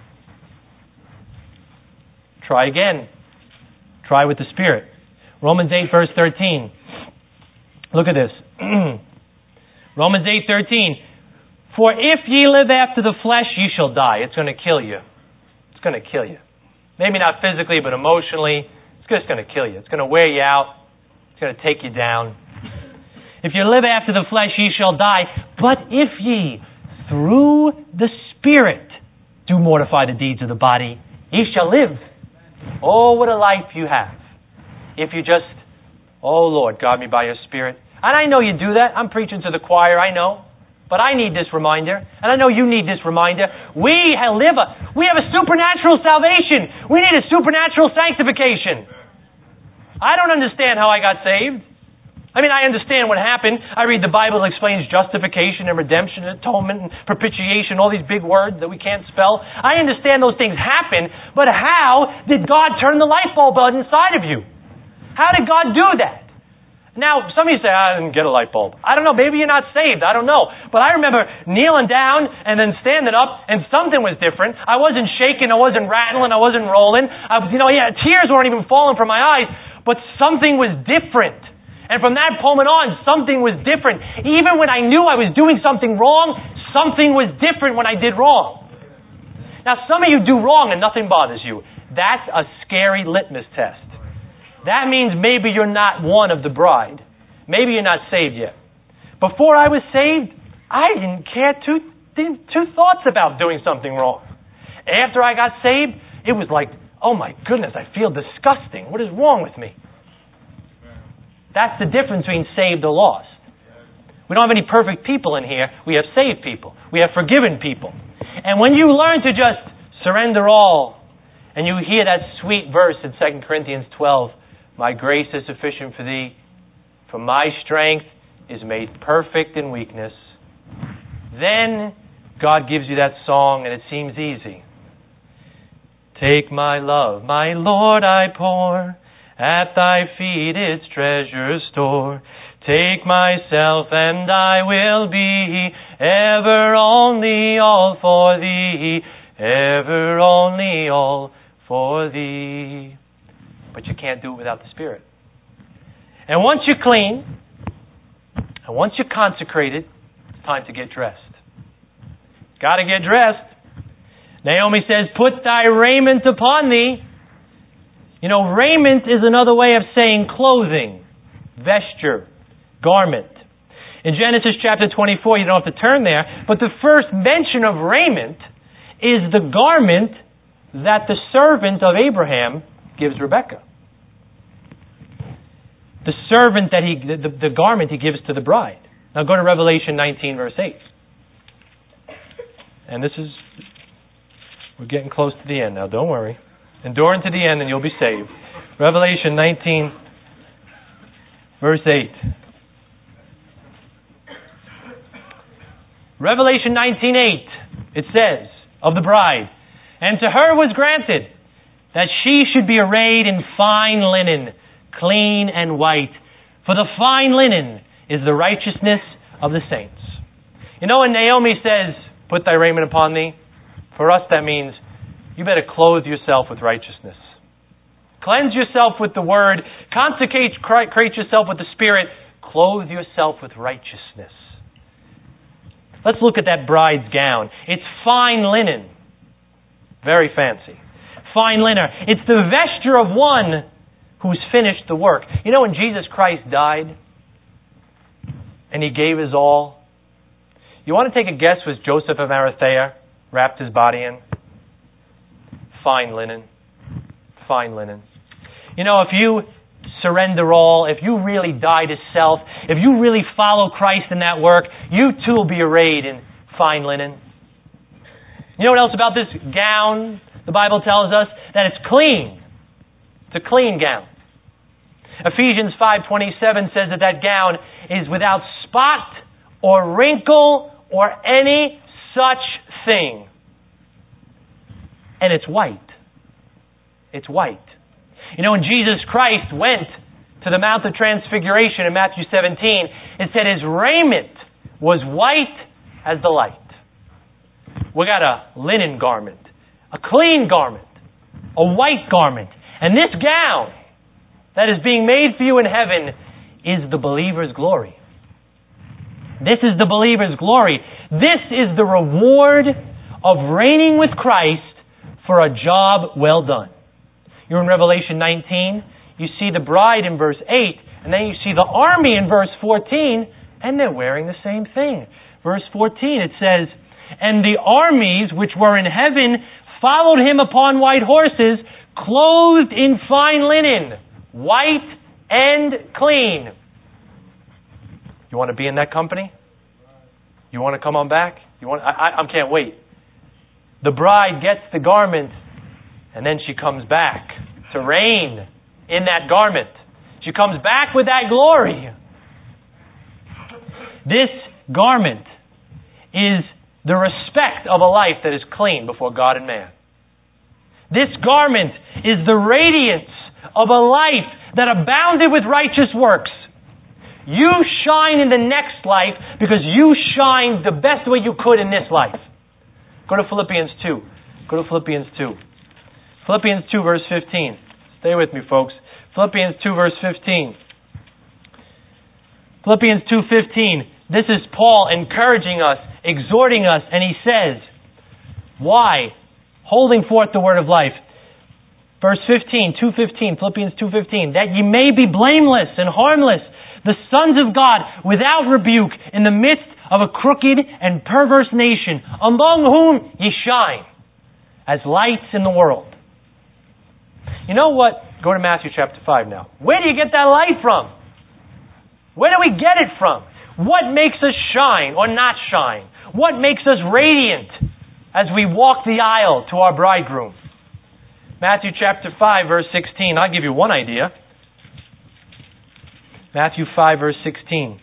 Try again. Try with the Spirit. Romans eight, verse thirteen. Look at this. Romans eight, thirteen. For if ye live after the flesh, ye shall die. It's going to kill you. It's going to kill you. Maybe not physically, but emotionally. It's just going to kill you. It's going to wear you out. It's going to take you down. If you live after the flesh, ye shall die. But if ye, through the Spirit, do mortify the deeds of the body, ye shall live. Oh, what a life you have. If you just, oh Lord, guard me by your Spirit. And I know you do that. I'm preaching to the choir, I know. But I need this reminder. And I know you need this reminder. We have, live a, we have a supernatural salvation. We need a supernatural sanctification. I don't understand how I got saved. I mean, I understand what happened. I read the Bible that explains justification and redemption and atonement and propitiation, all these big words that we can't spell. I understand those things happen, but how did God turn the light bulb on inside of you? How did God do that? Now, some of you say, I didn't get a light bulb. I don't know. Maybe you're not saved. I don't know. But I remember kneeling down and then standing up, and something was different. I wasn't shaking. I wasn't rattling. I wasn't rolling. I, you know, yeah, tears weren't even falling from my eyes, but something was different. And from that moment on, something was different. Even when I knew I was doing something wrong, something was different when I did wrong. Now, some of you do wrong and nothing bothers you. That's a scary litmus test. That means maybe you're not one of the bride. Maybe you're not saved yet. Before I was saved, I didn't care two, two thoughts about doing something wrong. After I got saved, it was like, oh my goodness, I feel disgusting. What is wrong with me? That's the difference between saved or lost. We don't have any perfect people in here. We have saved people. We have forgiven people. And when you learn to just surrender all, and you hear that sweet verse in Second Corinthians twelve, my grace is sufficient for thee, for my strength is made perfect in weakness, then God gives you that song and it seems easy. Take my love, my Lord, I pour at thy feet its treasure store. Take myself and I will be ever only all for thee, ever only all for thee. But you can't do it without the Spirit. And once you're clean, and once you're consecrated, it's time to get dressed. Got to get dressed. Naomi says, put thy raiment upon thee. You know, raiment is another way of saying clothing, vesture, garment. In Genesis chapter twenty-four, you don't have to turn there, but the first mention of raiment is the garment that the servant of Abraham gives Rebekah. The servant that he, the, the garment he gives to the bride. Now go to Revelation nineteen, verse eight. And this is We're getting close to the end now. Don't worry. Endure unto the end and you'll be saved. Revelation nineteen, verse eight. Revelation nineteen eight, it says, of the bride, and to her was granted that she should be arrayed in fine linen, clean and white. For the fine linen is the righteousness of the saints. You know when Naomi says, put thy raiment upon thee, for us that means you better clothe yourself with righteousness. Cleanse yourself with the Word. Consecrate create yourself with the Spirit. Clothe yourself with righteousness. Let's look at that bride's gown. It's fine linen. Very fancy. Fine linen. It's the vesture of one who's finished the work. You know when Jesus Christ died and He gave His all? You want to take a guess was Joseph of Arimathea wrapped His body in? Fine linen. Fine linen. You know, if you surrender all, if you really die to self, if you really follow Christ in that work, you too will be arrayed in fine linen. You know what else about this gown? The Bible tells us that it's clean. It's a clean gown. Ephesians five twenty-seven says that that gown is without spot or wrinkle or any such thing. And it's white. It's white. You know, when Jesus Christ went to the Mount of Transfiguration in Matthew seventeen, it said His raiment was white as the light. We got a linen garment, a clean garment, a white garment. And this gown that is being made for you in heaven is the believer's glory. This is the believer's glory. This is the reward of reigning with Christ for a job well done. You're in Revelation nineteen. You see the bride in verse eight. And then you see the army in verse fourteen. And they're wearing the same thing. Verse fourteen, it says, and the armies which were in heaven followed Him upon white horses, clothed in fine linen, white and clean. You want to be in that company? You want to come on back? You want? I, I, I can't wait. The bride gets the garment, and then she comes back to reign in that garment. She comes back with that glory. This garment is the respect of a life that is clean before God and man. This garment is the radiance of a life that abounded with righteous works. You shine in the next life because you shine the best way you could in this life. Go to Philippians two. Go to Philippians two. Philippians two, verse fifteen. Stay with me, folks. Philippians two, verse fifteen. Philippians two fifteen. This is Paul encouraging us, exhorting us, and he says, why? Holding forth the word of life. Verse fifteen, two fifteen, Philippians two fifteen. That ye may be blameless and harmless, the sons of God, without rebuke, in the midst of a crooked and perverse nation, among whom ye shine, as lights in the world. You know what? Go to Matthew chapter five now. Where do you get that light from? Where do we get it from? What makes us shine or not shine? What makes us radiant as we walk the aisle to our bridegroom? Matthew chapter five, verse sixteen. I'll give you one idea. Matthew five, verse sixteen.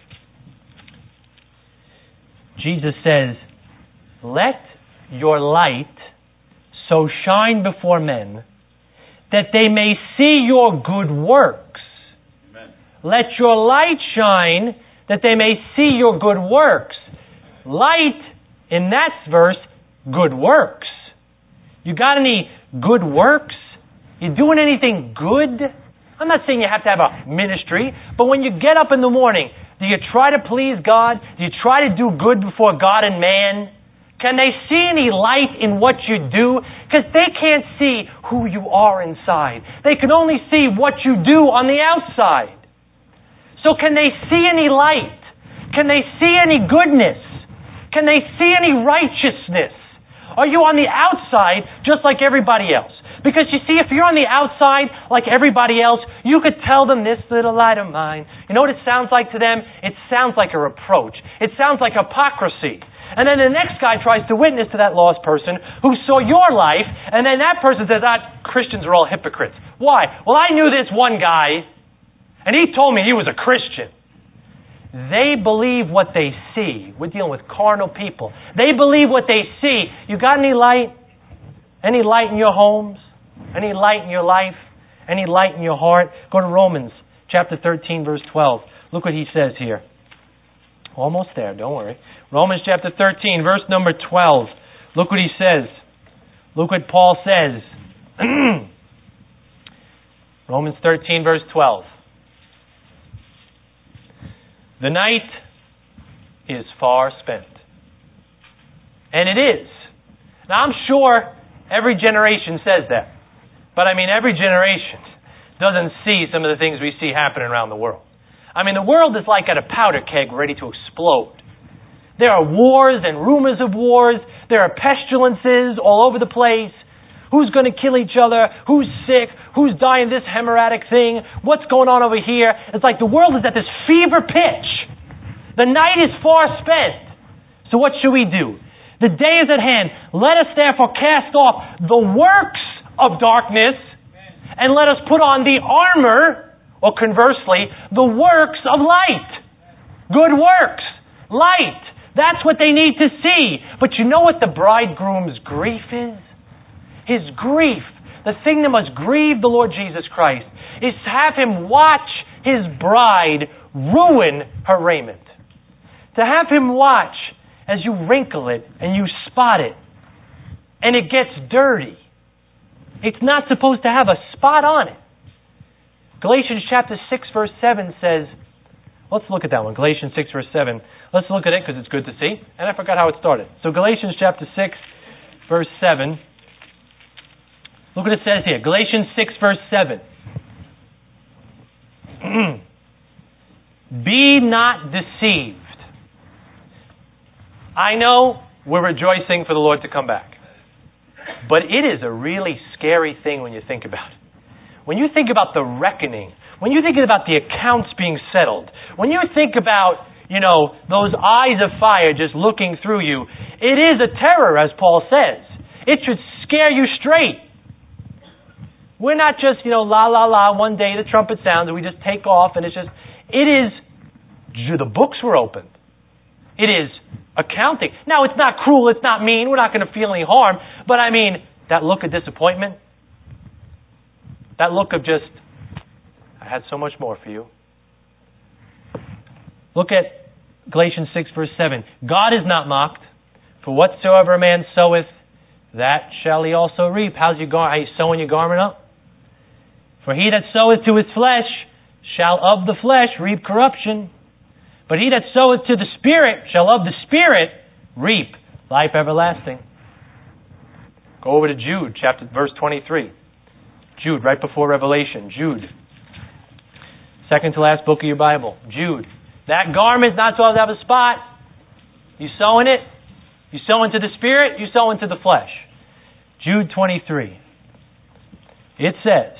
Jesus says, let your light so shine before men that they may see your good works. Amen. Let your light shine that they may see your good works. Light, in that verse, good works. You got any good works? You doing anything good? I'm not saying you have to have a ministry, but when you get up in the morning, do you try to please God? Do you try to do good before God and man? Can they see any light in what you do? Because they can't see who you are inside. They can only see what you do on the outside. So can they see any light? Can they see any goodness? Can they see any righteousness? Are you on the outside just like everybody else? Because you see, if you're on the outside like everybody else, you could tell them, this little light of mine. You know what it sounds like to them? It sounds like a reproach. It sounds like hypocrisy. And then the next guy tries to witness to that lost person who saw your life, and then that person says, ah, Christians are all hypocrites. Why? Well, I knew this one guy, and he told me he was a Christian. They believe what they see. We're dealing with carnal people. They believe what they see. You got any light? Any light in your homes? Any light in your life? Any light in your heart? Go to Romans chapter thirteen, verse twelve. Look what he says here. Almost there, don't worry. Romans chapter thirteen, verse number twelve. Look what he says. Look what Paul says. Romans thirteen, verse twelve. The night is far spent. And it is. Now I'm sure every generation says that. But I mean, every generation doesn't see some of the things we see happening around the world. I mean, the world is like at a powder keg ready to explode. There are wars and rumors of wars. There are pestilences all over the place. Who's going to kill each other? Who's sick? Who's dying this hemorrhagic thing? What's going on over here? It's like the world is at this fever pitch. The night is far spent. So what should we do? The day is at hand. Let us therefore cast off the works of darkness and let us put on the armor, or conversely, the works of light. Good works. Light. That's what they need to see. But you know what the bridegroom's grief is? His grief, the thing that must grieve the Lord Jesus Christ, is to have Him watch His bride ruin her raiment. To have Him watch as you wrinkle it and you spot it and it gets dirty. It's not supposed to have a spot on it. Galatians chapter six verse seven says, let's look at that one. Galatians six verse seven. Let's look at it because it's good to see. And I forgot how it started. So Galatians chapter six verse seven. Look what it says here. Galatians six verse seven. Be not deceived. I know we're rejoicing for the Lord to come back. But it is a really scary thing when you think about it. When you think about the reckoning, when you think about the accounts being settled, when you think about, you know, those eyes of fire just looking through you, it is a terror, as Paul says. It should scare you straight. We're not just, you know, la, la, la, one day the trumpet sounds and we just take off and it's just, it is, the books were opened. It is accounting. Now, it's not cruel, it's not mean, we're not going to feel any harm, but I mean, that look of disappointment, that look of just, I had so much more for you. Look at Galatians six verse seven. God is not mocked, for whatsoever a man soweth, that shall he also reap. How's your gar- Are you sowing your garment up? For he that soweth to his flesh shall of the flesh reap corruption. But he that soweth to the Spirit shall of the Spirit reap life everlasting. Go over to Jude, chapter verse twenty-three. Jude, right before Revelation. Jude. Second to last book of your Bible. Jude. That garment's not supposed to have a spot. You sowing it? You sow into the Spirit, you sow into the flesh. Jude twenty-three. It says,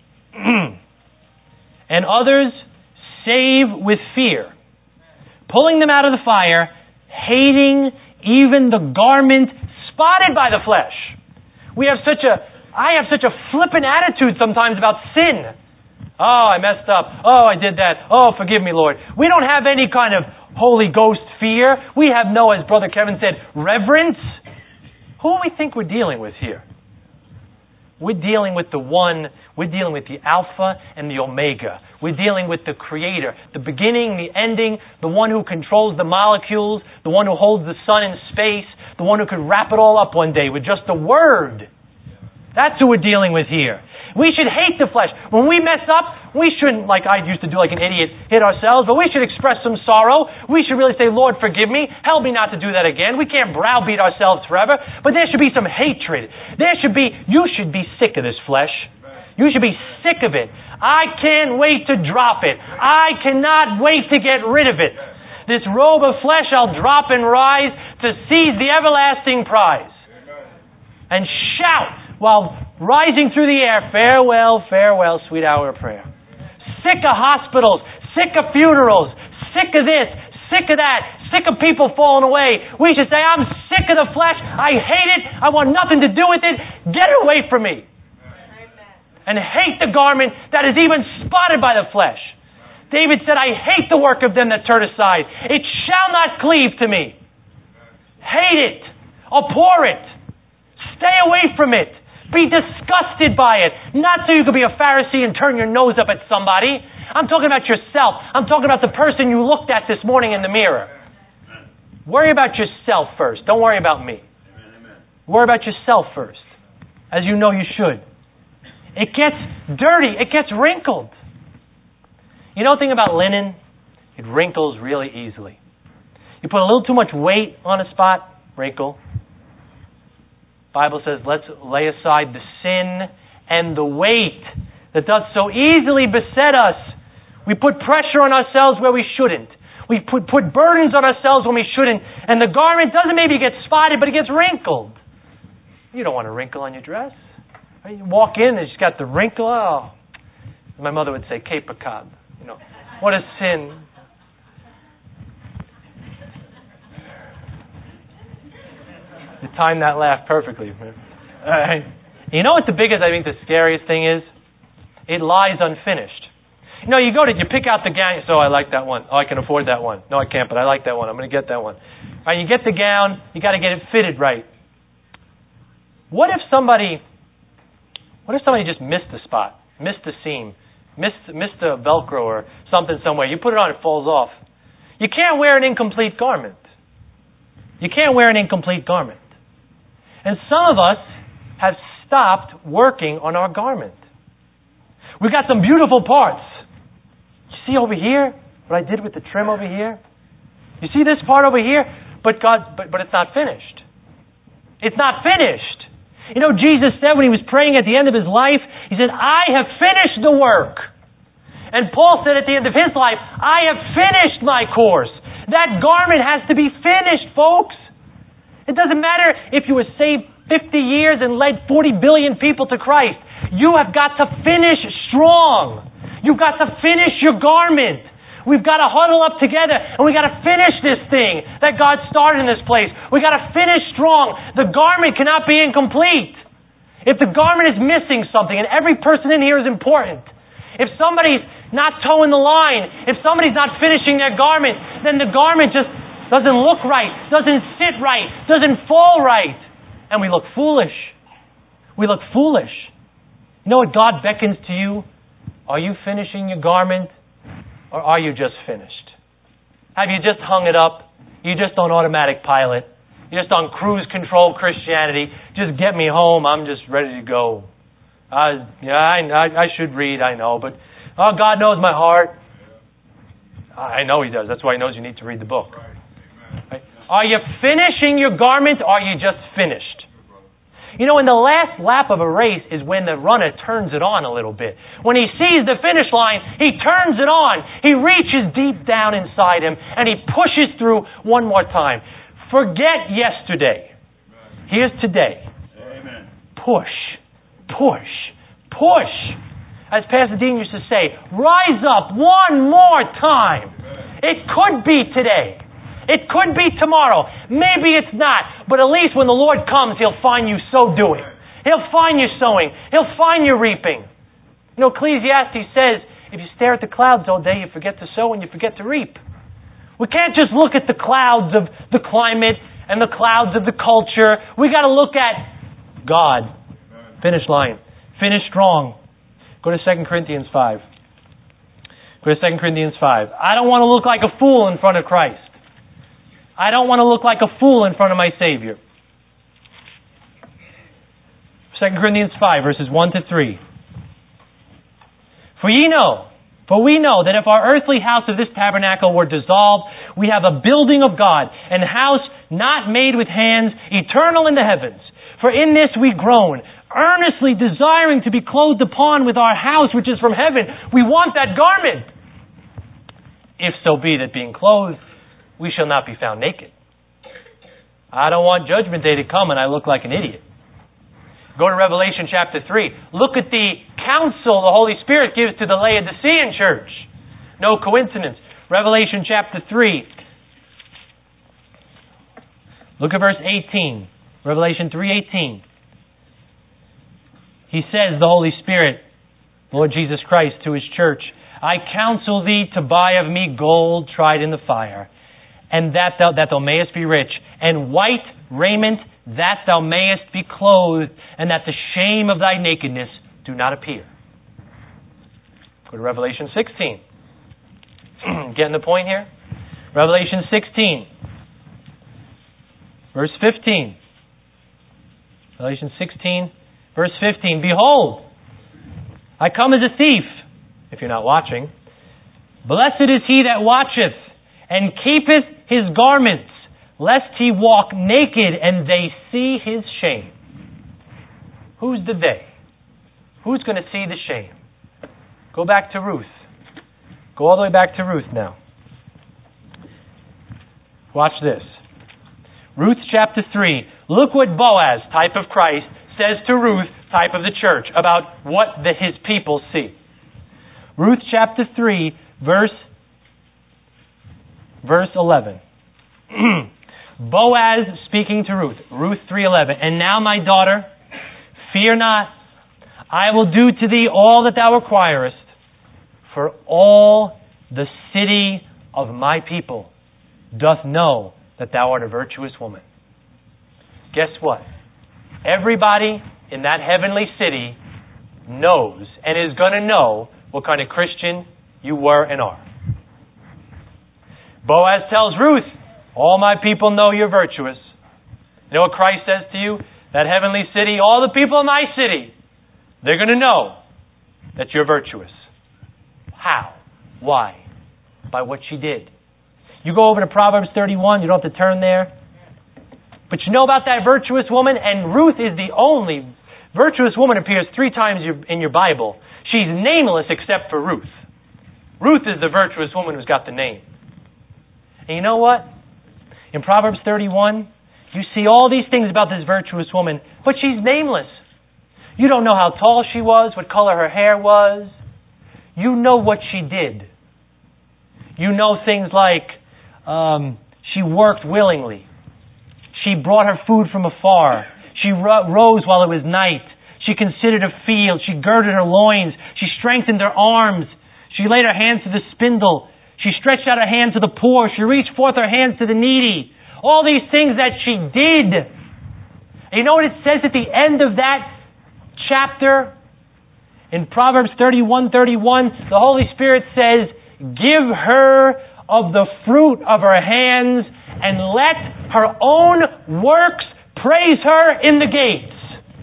and others save with fear, pulling them out of the fire, hating even the garment spotted by the flesh. We have such a, I have such a flippant attitude sometimes about sin. Oh, I messed up. Oh, I did that. Oh, forgive me, Lord. We don't have any kind of Holy Ghost fear. We have no, as Brother Kevin said, reverence. Who do we think we're dealing with here? We're dealing with the one, we're dealing with the Alpha and the Omega. We're dealing with the Creator, the beginning, the ending, the one who controls the molecules, the one who holds the sun in space, the one who could wrap it all up one day with just a word. That's who we're dealing with here. We should hate the flesh. When we mess up, we shouldn't, like I used to do like an idiot, hit ourselves, but we should express some sorrow. We should really say, Lord, forgive me. Help me not to do that again. We can't browbeat ourselves forever. But there should be some hatred. There should be, you should be sick of this flesh. You should be sick of it. I can't wait to drop it. I cannot wait to get rid of it. This robe of flesh I'll drop and rise to seize the everlasting prize. And shout while rising through the air, farewell, farewell, sweet hour of prayer. Sick of hospitals, sick of funerals, sick of this, sick of that, sick of people falling away. We should say, I'm sick of the flesh. I hate it. I want nothing to do with it. Get it away from me. And hate the garment that is even spotted by the flesh. David said, I hate the work of them that turn aside. It shall not cleave to me. Hate it. Abhor it. Stay away from it. Be disgusted by it. Not so you could be a Pharisee and turn your nose up at somebody. I'm talking about yourself. I'm talking about the person you looked at this morning in the mirror. Worry about yourself first. Don't worry about me. Worry about yourself first. As you know you should. It gets dirty. It gets wrinkled. You know the thing about linen? It wrinkles really easily. You put a little too much weight on a spot, wrinkle. Bible says, let's lay aside the sin and the weight that does so easily beset us. We put pressure on ourselves where we shouldn't. We put, put burdens on ourselves when we shouldn't. And the garment doesn't maybe get spotted, but it gets wrinkled. You don't want a wrinkle on your dress. You walk in and it's got the wrinkle. Oh, my mother would say, Cape Cod. You know, what a sin. You timed that laugh perfectly. Uh, you know what the biggest, I think the scariest thing is? It lies unfinished. You know, you go to, you pick out the gown, so I like that one. Oh, I can afford that one. No, I can't, but I like that one. I'm going to get that one. All right, you get the gown, you got to get it fitted right. What if somebody... What if somebody just missed a spot, missed a seam, missed missed a Velcro or something somewhere? You put it on, it falls off. You can't wear an incomplete garment. You can't wear an incomplete garment. And some of us have stopped working on our garment. We've got some beautiful parts. You see over here what I did with the trim over here? You see this part over here? But God, but, but it's not finished. It's not finished. You know, Jesus said when He was praying at the end of His life, He said, I have finished the work. And Paul said at the end of his life, I have finished my course. That garment has to be finished, folks. It doesn't matter if you were saved fifty years and led forty billion people to Christ. You have got to finish strong. You've got to finish your garment. We've got to huddle up together and we've got to finish this thing that God started in this place. We've got to finish strong. The garment cannot be incomplete. If the garment is missing something, and every person in here is important. If somebody's not towing the line, if somebody's not finishing their garment, then the garment just doesn't look right, doesn't sit right, doesn't fall right. And we look foolish. We look foolish. You know what God beckons to you? Are you finishing your garment? Or are you just finished? Have you just hung it up? You just on automatic pilot? You're just on cruise control Christianity? Just get me home. I'm just ready to go. Uh, yeah, I, I, I should read, I know. But, oh, God knows my heart. I know He does. That's why He knows you need to read the book. Right? Are you finishing your garment or are you just finished? You know, in the last lap of a race is when the runner turns it on a little bit. When he sees the finish line, he turns it on. He reaches deep down inside him and he pushes through one more time. Forget yesterday. Here's today. Amen. Push, push, push. As Pastor Dean used to say, rise up one more time. It could be today. It could be tomorrow. Maybe it's not. But at least when the Lord comes, He'll find you so doing. He'll find you sowing. He'll find you reaping. You know, Ecclesiastes says, if you stare at the clouds all day, you forget to sow and you forget to reap. We can't just look at the clouds of the climate and the clouds of the culture. We got to look at God. Finish line. Finish strong. Go to Second Corinthians five. Go to Second Corinthians five. I don't want to look like a fool in front of Christ. I don't want to look like a fool in front of my Savior. Second Corinthians five, verses one to three. For ye know, for we know that if our earthly house of this tabernacle were dissolved, we have a building of God, an house not made with hands, eternal in the heavens. For in this we groan, earnestly desiring to be clothed upon with our house which is from heaven. We want that garment. If so be that being clothed, we shall not be found naked. I don't want Judgment Day to come and I look like an idiot. Go to Revelation chapter three. Look at the counsel the Holy Spirit gives to the Laodicean church. No coincidence. Revelation chapter three. Look at verse eighteen. Revelation three eighteen. He says, the Holy Spirit, Lord Jesus Christ, to His church, I counsel thee to buy of me gold tried in the fire, and that thou, that thou mayest be rich, and white raiment, that thou mayest be clothed, and that the shame of thy nakedness do not appear. Go to Revelation sixteen. Getting the point here? Revelation sixteen. Verse fifteen. Revelation sixteen, verse fifteen. Behold, I come as a thief, if you're not watching. Blessed is he that watcheth, and keepeth his garments, lest he walk naked, and they see his shame. Who's the they? Who's going to see the shame? Go back to Ruth. Go all the way back to Ruth now. Watch this. Ruth chapter three. Look what Boaz, type of Christ, says to Ruth, type of the church, about what the, his people see. Ruth chapter three, verse, verse eleven. Boaz speaking to Ruth. Ruth three eleven. And now, my daughter, fear not. I will do to thee all that thou requirest, for all the city of my people doth know that thou art a virtuous woman. Guess what? Everybody in that heavenly city knows and is going to know what kind of Christian you were and are. Boaz tells Ruth, all my people know you're virtuous. You know what Christ says to you? That heavenly city, all the people in my city, they're going to know that you're virtuous. How? Why? By what she did. You go over to Proverbs thirty-one, you don't have to turn there. But you know about that virtuous woman? And Ruth is the only virtuous woman appears three times in your Bible. She's nameless except for Ruth. Ruth is the virtuous woman who's got the name. And you know what? In Proverbs thirty-one, you see all these things about this virtuous woman, but she's nameless. You don't know how tall she was, what color her hair was. You know what she did. You know things like um, she worked willingly. She brought her food from afar. She ro- rose while it was night. She considered a field. She girded her loins. She strengthened her arms. She laid her hands to the spindle. She stretched out her hand to the poor. She reached forth her hands to the needy. All these things that she did. And you know what it says at the end of that chapter? In Proverbs thirty-one thirty-one, the Holy Spirit says, give her of the fruit of her hands, and let her own works praise her in the gates.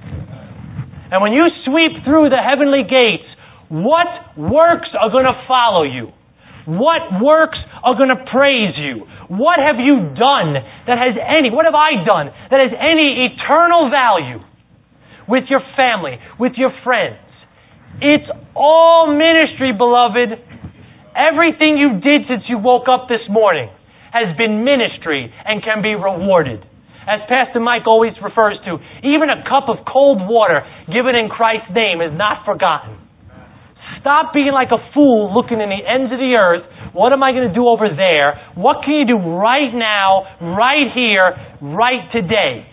And when you sweep through the heavenly gates, what works are going to follow you? What works are going to praise you? What have you done that has any, what have I done that has any eternal value with your family, with your friends? It's all ministry, beloved. Everything you did since you woke up this morning has been ministry and can be rewarded. As Pastor Mike always refers to, even a cup of cold water given in Christ's name is not forgotten. Stop being like a fool looking in the ends of the earth. What am I going to do over there? What can you do right now, right here, right today?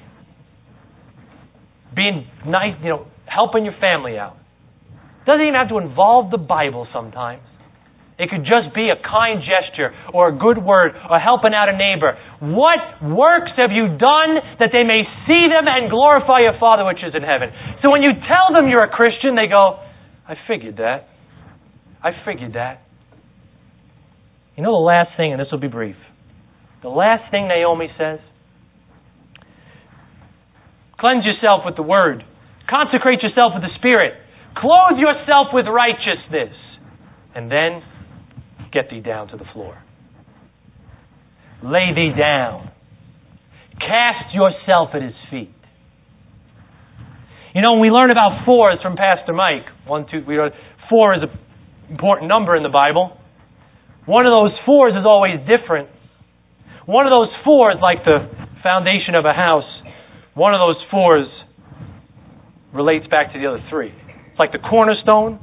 Being nice, you know, helping your family out. Doesn't even have to involve the Bible sometimes. It could just be a kind gesture or a good word or helping out a neighbor. What works have you done that they may see them and glorify your Father which is in heaven? So when you tell them you're a Christian, they go, I figured that. I figured that. You know the last thing, and this will be brief. The last thing Naomi says, cleanse yourself with the Word. Consecrate yourself with the Spirit. Clothe yourself with righteousness. And then get thee down to the floor. Lay thee down. Cast yourself at His feet. You know, when we learn about fours from Pastor Mike, one, two, we are, four is an important number in the Bible. One of those fours is always different. One of those fours, like the foundation of a house, one of those fours relates back to the other three. It's like the cornerstone.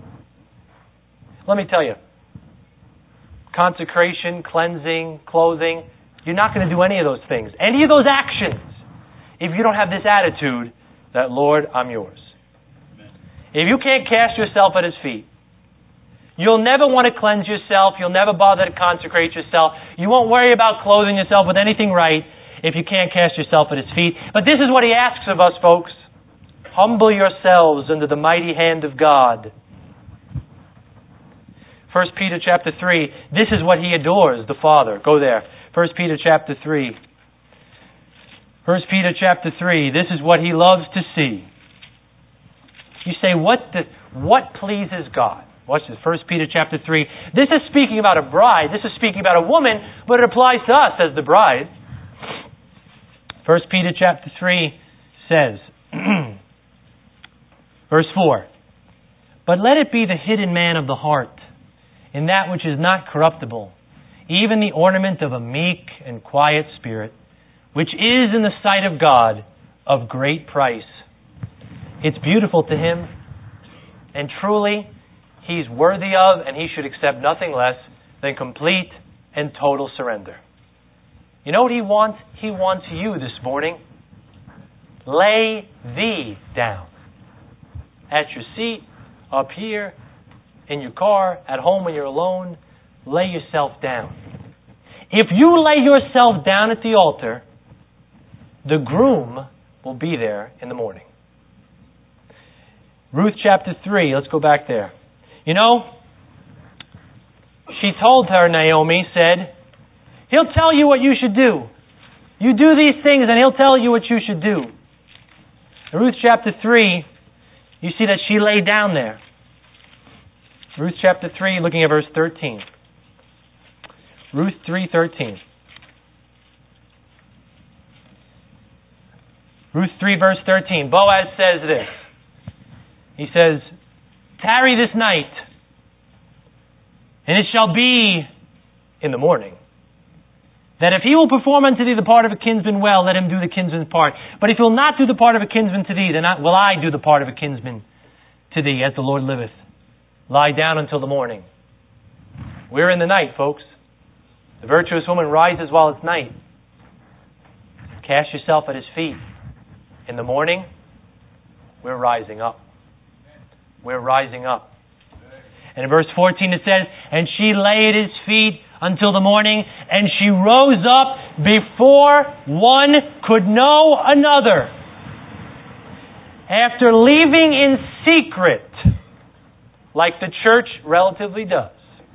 Let me tell you, consecration, cleansing, clothing, You're not going to do any of those things, any of those actions, if you don't have this attitude that, Lord, I'm yours. If you can't cast yourself at His feet, you'll never want to cleanse yourself. You'll never bother to consecrate yourself. You won't worry about clothing yourself with anything right if you can't cast yourself at His feet. But this is what He asks of us, folks. Humble yourselves under the mighty hand of God. First Peter chapter three, this is what He adores, the Father. Go there. First Peter chapter three. First Peter chapter three, this is what He loves to see. You say, what the, what pleases God? Watch this, First Peter chapter three. This is speaking about a bride. This is speaking about a woman, but it applies to us as the bride. First Peter chapter three says, verse four, but let it be the hidden man of the heart, in that which is not corruptible, even the ornament of a meek and quiet spirit, which is in the sight of God of great price. It's beautiful to Him, and truly, He's worthy of, and He should accept nothing less than complete and total surrender. You know what He wants? He wants you this morning. Lay thee down. At your seat, up here, in your car, at home when you're alone, lay yourself down. If you lay yourself down at the altar, the groom will be there in the morning. Ruth chapter three, let's go back there. You know, she told her, Naomi said, He'll tell you what you should do. You do these things and He'll tell you what you should do. In Ruth chapter three, you see that she lay down there. Ruth chapter three, looking at verse thirteen. Ruth three thirteen. Ruth three verse thirteen. Boaz says this. He says, tarry this night, and it shall be in the morning, that if he will perform unto thee the part of a kinsman well, let him do the kinsman's part. But if he will not do the part of a kinsman to thee, then I, will I do the part of a kinsman to thee, as the Lord liveth. Lie down until the morning. We're in the night, folks. The virtuous woman rises while it's night. Cast yourself at His feet. In the morning, we're rising up. We're rising up. And in verse fourteen it says, and she lay at His feet until the morning, and she rose up before one could know another. After leaving in secret, like the church relatively does.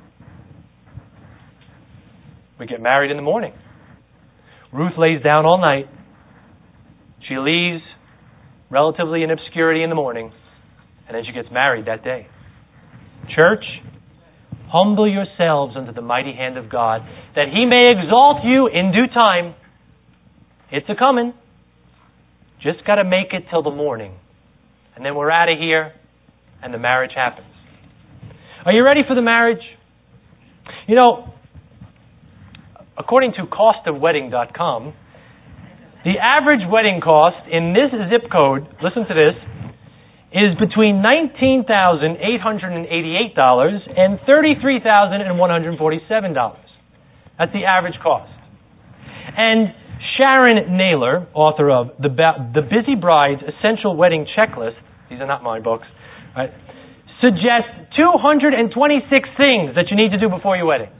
We get married in the morning. Ruth lays down all night. She leaves relatively in obscurity in the morning, and then she gets married that day. Church, humble yourselves under the mighty hand of God, that He may exalt you in due time. It's a coming. Just got to make it till the morning. And then we're out of here, and the marriage happens. Are you ready for the marriage? You know, according to cost of wedding dot com, the average wedding cost in this zip code, listen to this, is between nineteen thousand eight hundred eighty-eight dollars and thirty-three thousand one hundred forty-seven dollars. That's the average cost. And Sharon Naylor, author of The, ba- the Busy Bride's Essential Wedding Checklist, these are not my books, right, suggests two hundred twenty-six things that you need to do before your wedding.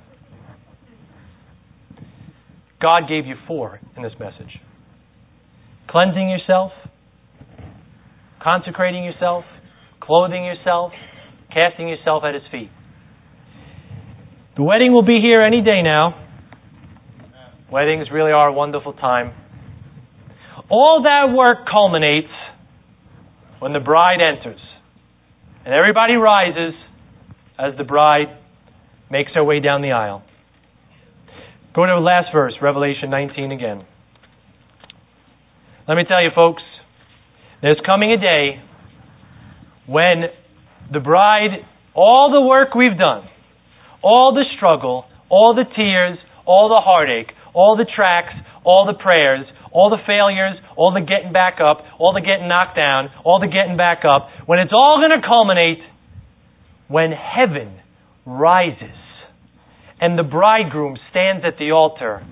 God gave you four in this message. Cleansing yourself, consecrating yourself, clothing yourself, casting yourself at His feet. The wedding will be here any day now. Weddings really are a wonderful time. All that work culminates when the bride enters. And everybody rises as the bride makes her way down the aisle. Go to the last verse, Revelation nineteen again. Let me tell you, folks, there's coming a day when the bride, all the work we've done, all the struggle, all the tears, all the heartache, all the tracks, all the prayers, all the failures, all the getting back up, all the getting knocked down, all the getting back up, when it's all going to culminate when heaven rises and the bridegroom stands at the altar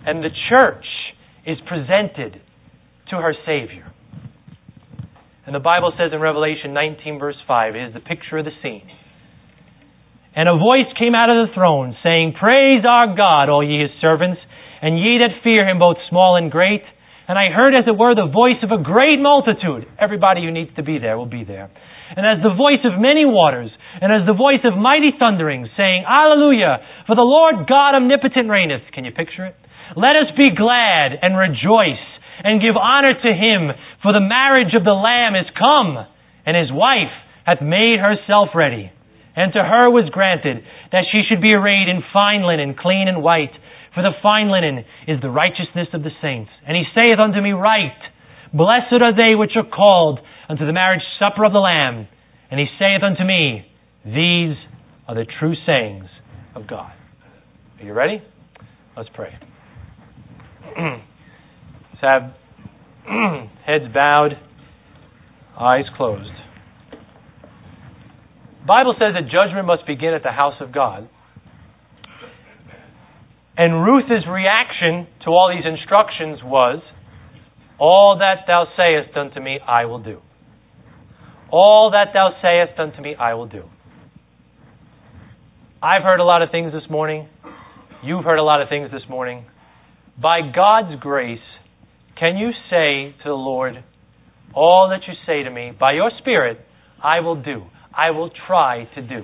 And the church is presented to her Savior. And the Bible says in Revelation nineteen verse five, it is the picture of the scene. And a voice came out of the throne, saying, Praise our God, all ye his servants, and ye that fear him, both small and great. And I heard, as it were, the voice of a great multitude. Everybody who needs to be there will be there. And as the voice of many waters, and as the voice of mighty thunderings, saying, Alleluia, for the Lord God omnipotent reigneth. Can you picture it? Let us be glad and rejoice, and give honor to him, for the marriage of the Lamb is come, and his wife hath made herself ready. And to her was granted that she should be arrayed in fine linen, clean and white, for the fine linen is the righteousness of the saints. And he saith unto me, Write, Blessed are they which are called unto the marriage supper of the Lamb. And he saith unto me, These are the true sayings of God. Are you ready? Let's pray. Let's have heads bowed, eyes closed. The Bible says that judgment must begin at the house of God. And Ruth's reaction to all these instructions was, All that thou sayest unto me, I will do. All that thou sayest unto me, I will do. I've heard a lot of things this morning. You've heard a lot of things this morning. By God's grace, can you say to the Lord, all that you say to me, by your Spirit, I will do. I will try to do.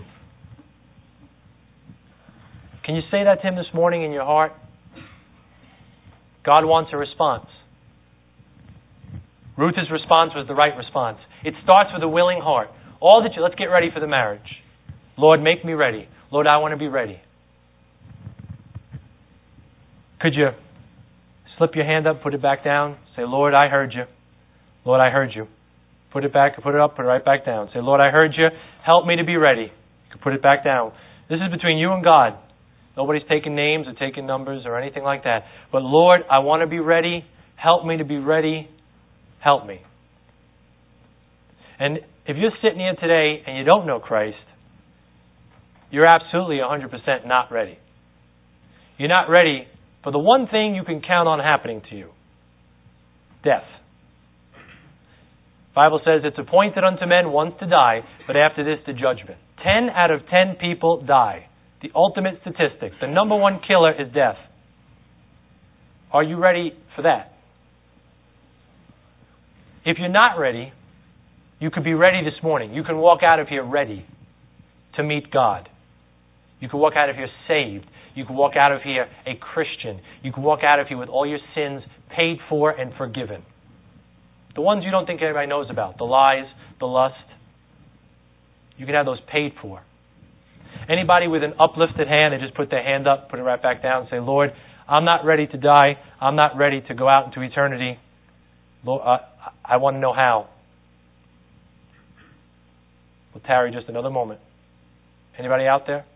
Can you say that to Him this morning in your heart? God wants a response. Ruth's response was the right response. It starts with a willing heart. All that you, let's get ready for the marriage. Lord, make me ready. Lord, I want to be ready. Could you slip your hand up, put it back down, say, Lord, I heard you. Lord, I heard you. Put it back, put it up, put it right back down. Say, Lord, I heard you. Help me to be ready. You can put it back down. This is between you and God. Nobody's taking names or taking numbers or anything like that. But Lord, I want to be ready. Help me to be ready. Help me. And if you're sitting here today and you don't know Christ, you're absolutely one hundred percent not ready. You're not ready for the one thing you can count on happening to you. Death. The Bible says it's appointed unto men once to die, but after this the judgment. Ten out of ten people die. The ultimate statistic. The number one killer is death. Are you ready for that? If you're not ready, you could be ready this morning. You can walk out of here ready to meet God. You can walk out of here saved. You can walk out of here a Christian. You can walk out of here with all your sins paid for and forgiven. The ones you don't think anybody knows about. The lies, the lust. You can have those paid for. Anybody with an uplifted hand, they just put their hand up, put it right back down and say, Lord, I'm not ready to die. I'm not ready to go out into eternity. Lord, I, I want to know how. We'll tarry just another moment. Anybody out there?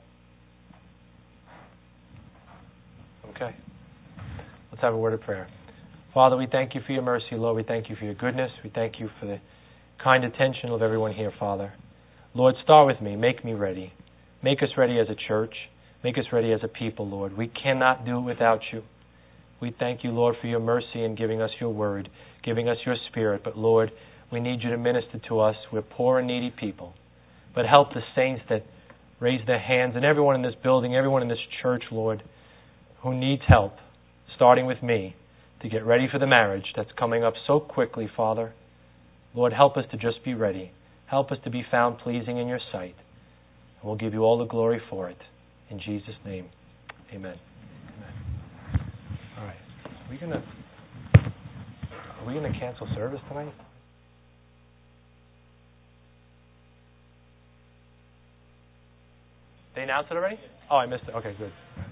Okay. Let's have a word of prayer. Father, we thank you for your mercy, Lord. We thank you for your goodness. We thank you for the kind attention of everyone here, Father. Lord, start with me. Make me ready. Make us ready as a church. Make us ready as a people, Lord. We cannot do it without you. We thank you, Lord, for your mercy in giving us your word, giving us your spirit. But, Lord, we need you to minister to us. We're poor and needy people. But help the saints that raise their hands, and everyone in this building, everyone in this church, Lord, who needs help, starting with me, to get ready for the marriage that's coming up so quickly, Father. Lord, help us to just be ready. Help us to be found pleasing in your sight. And we'll give you all the glory for it. In Jesus' name, amen. Amen. All right. Are we gonna are we gonna cancel service tonight? They announced it already? Oh, I missed it. Okay, good.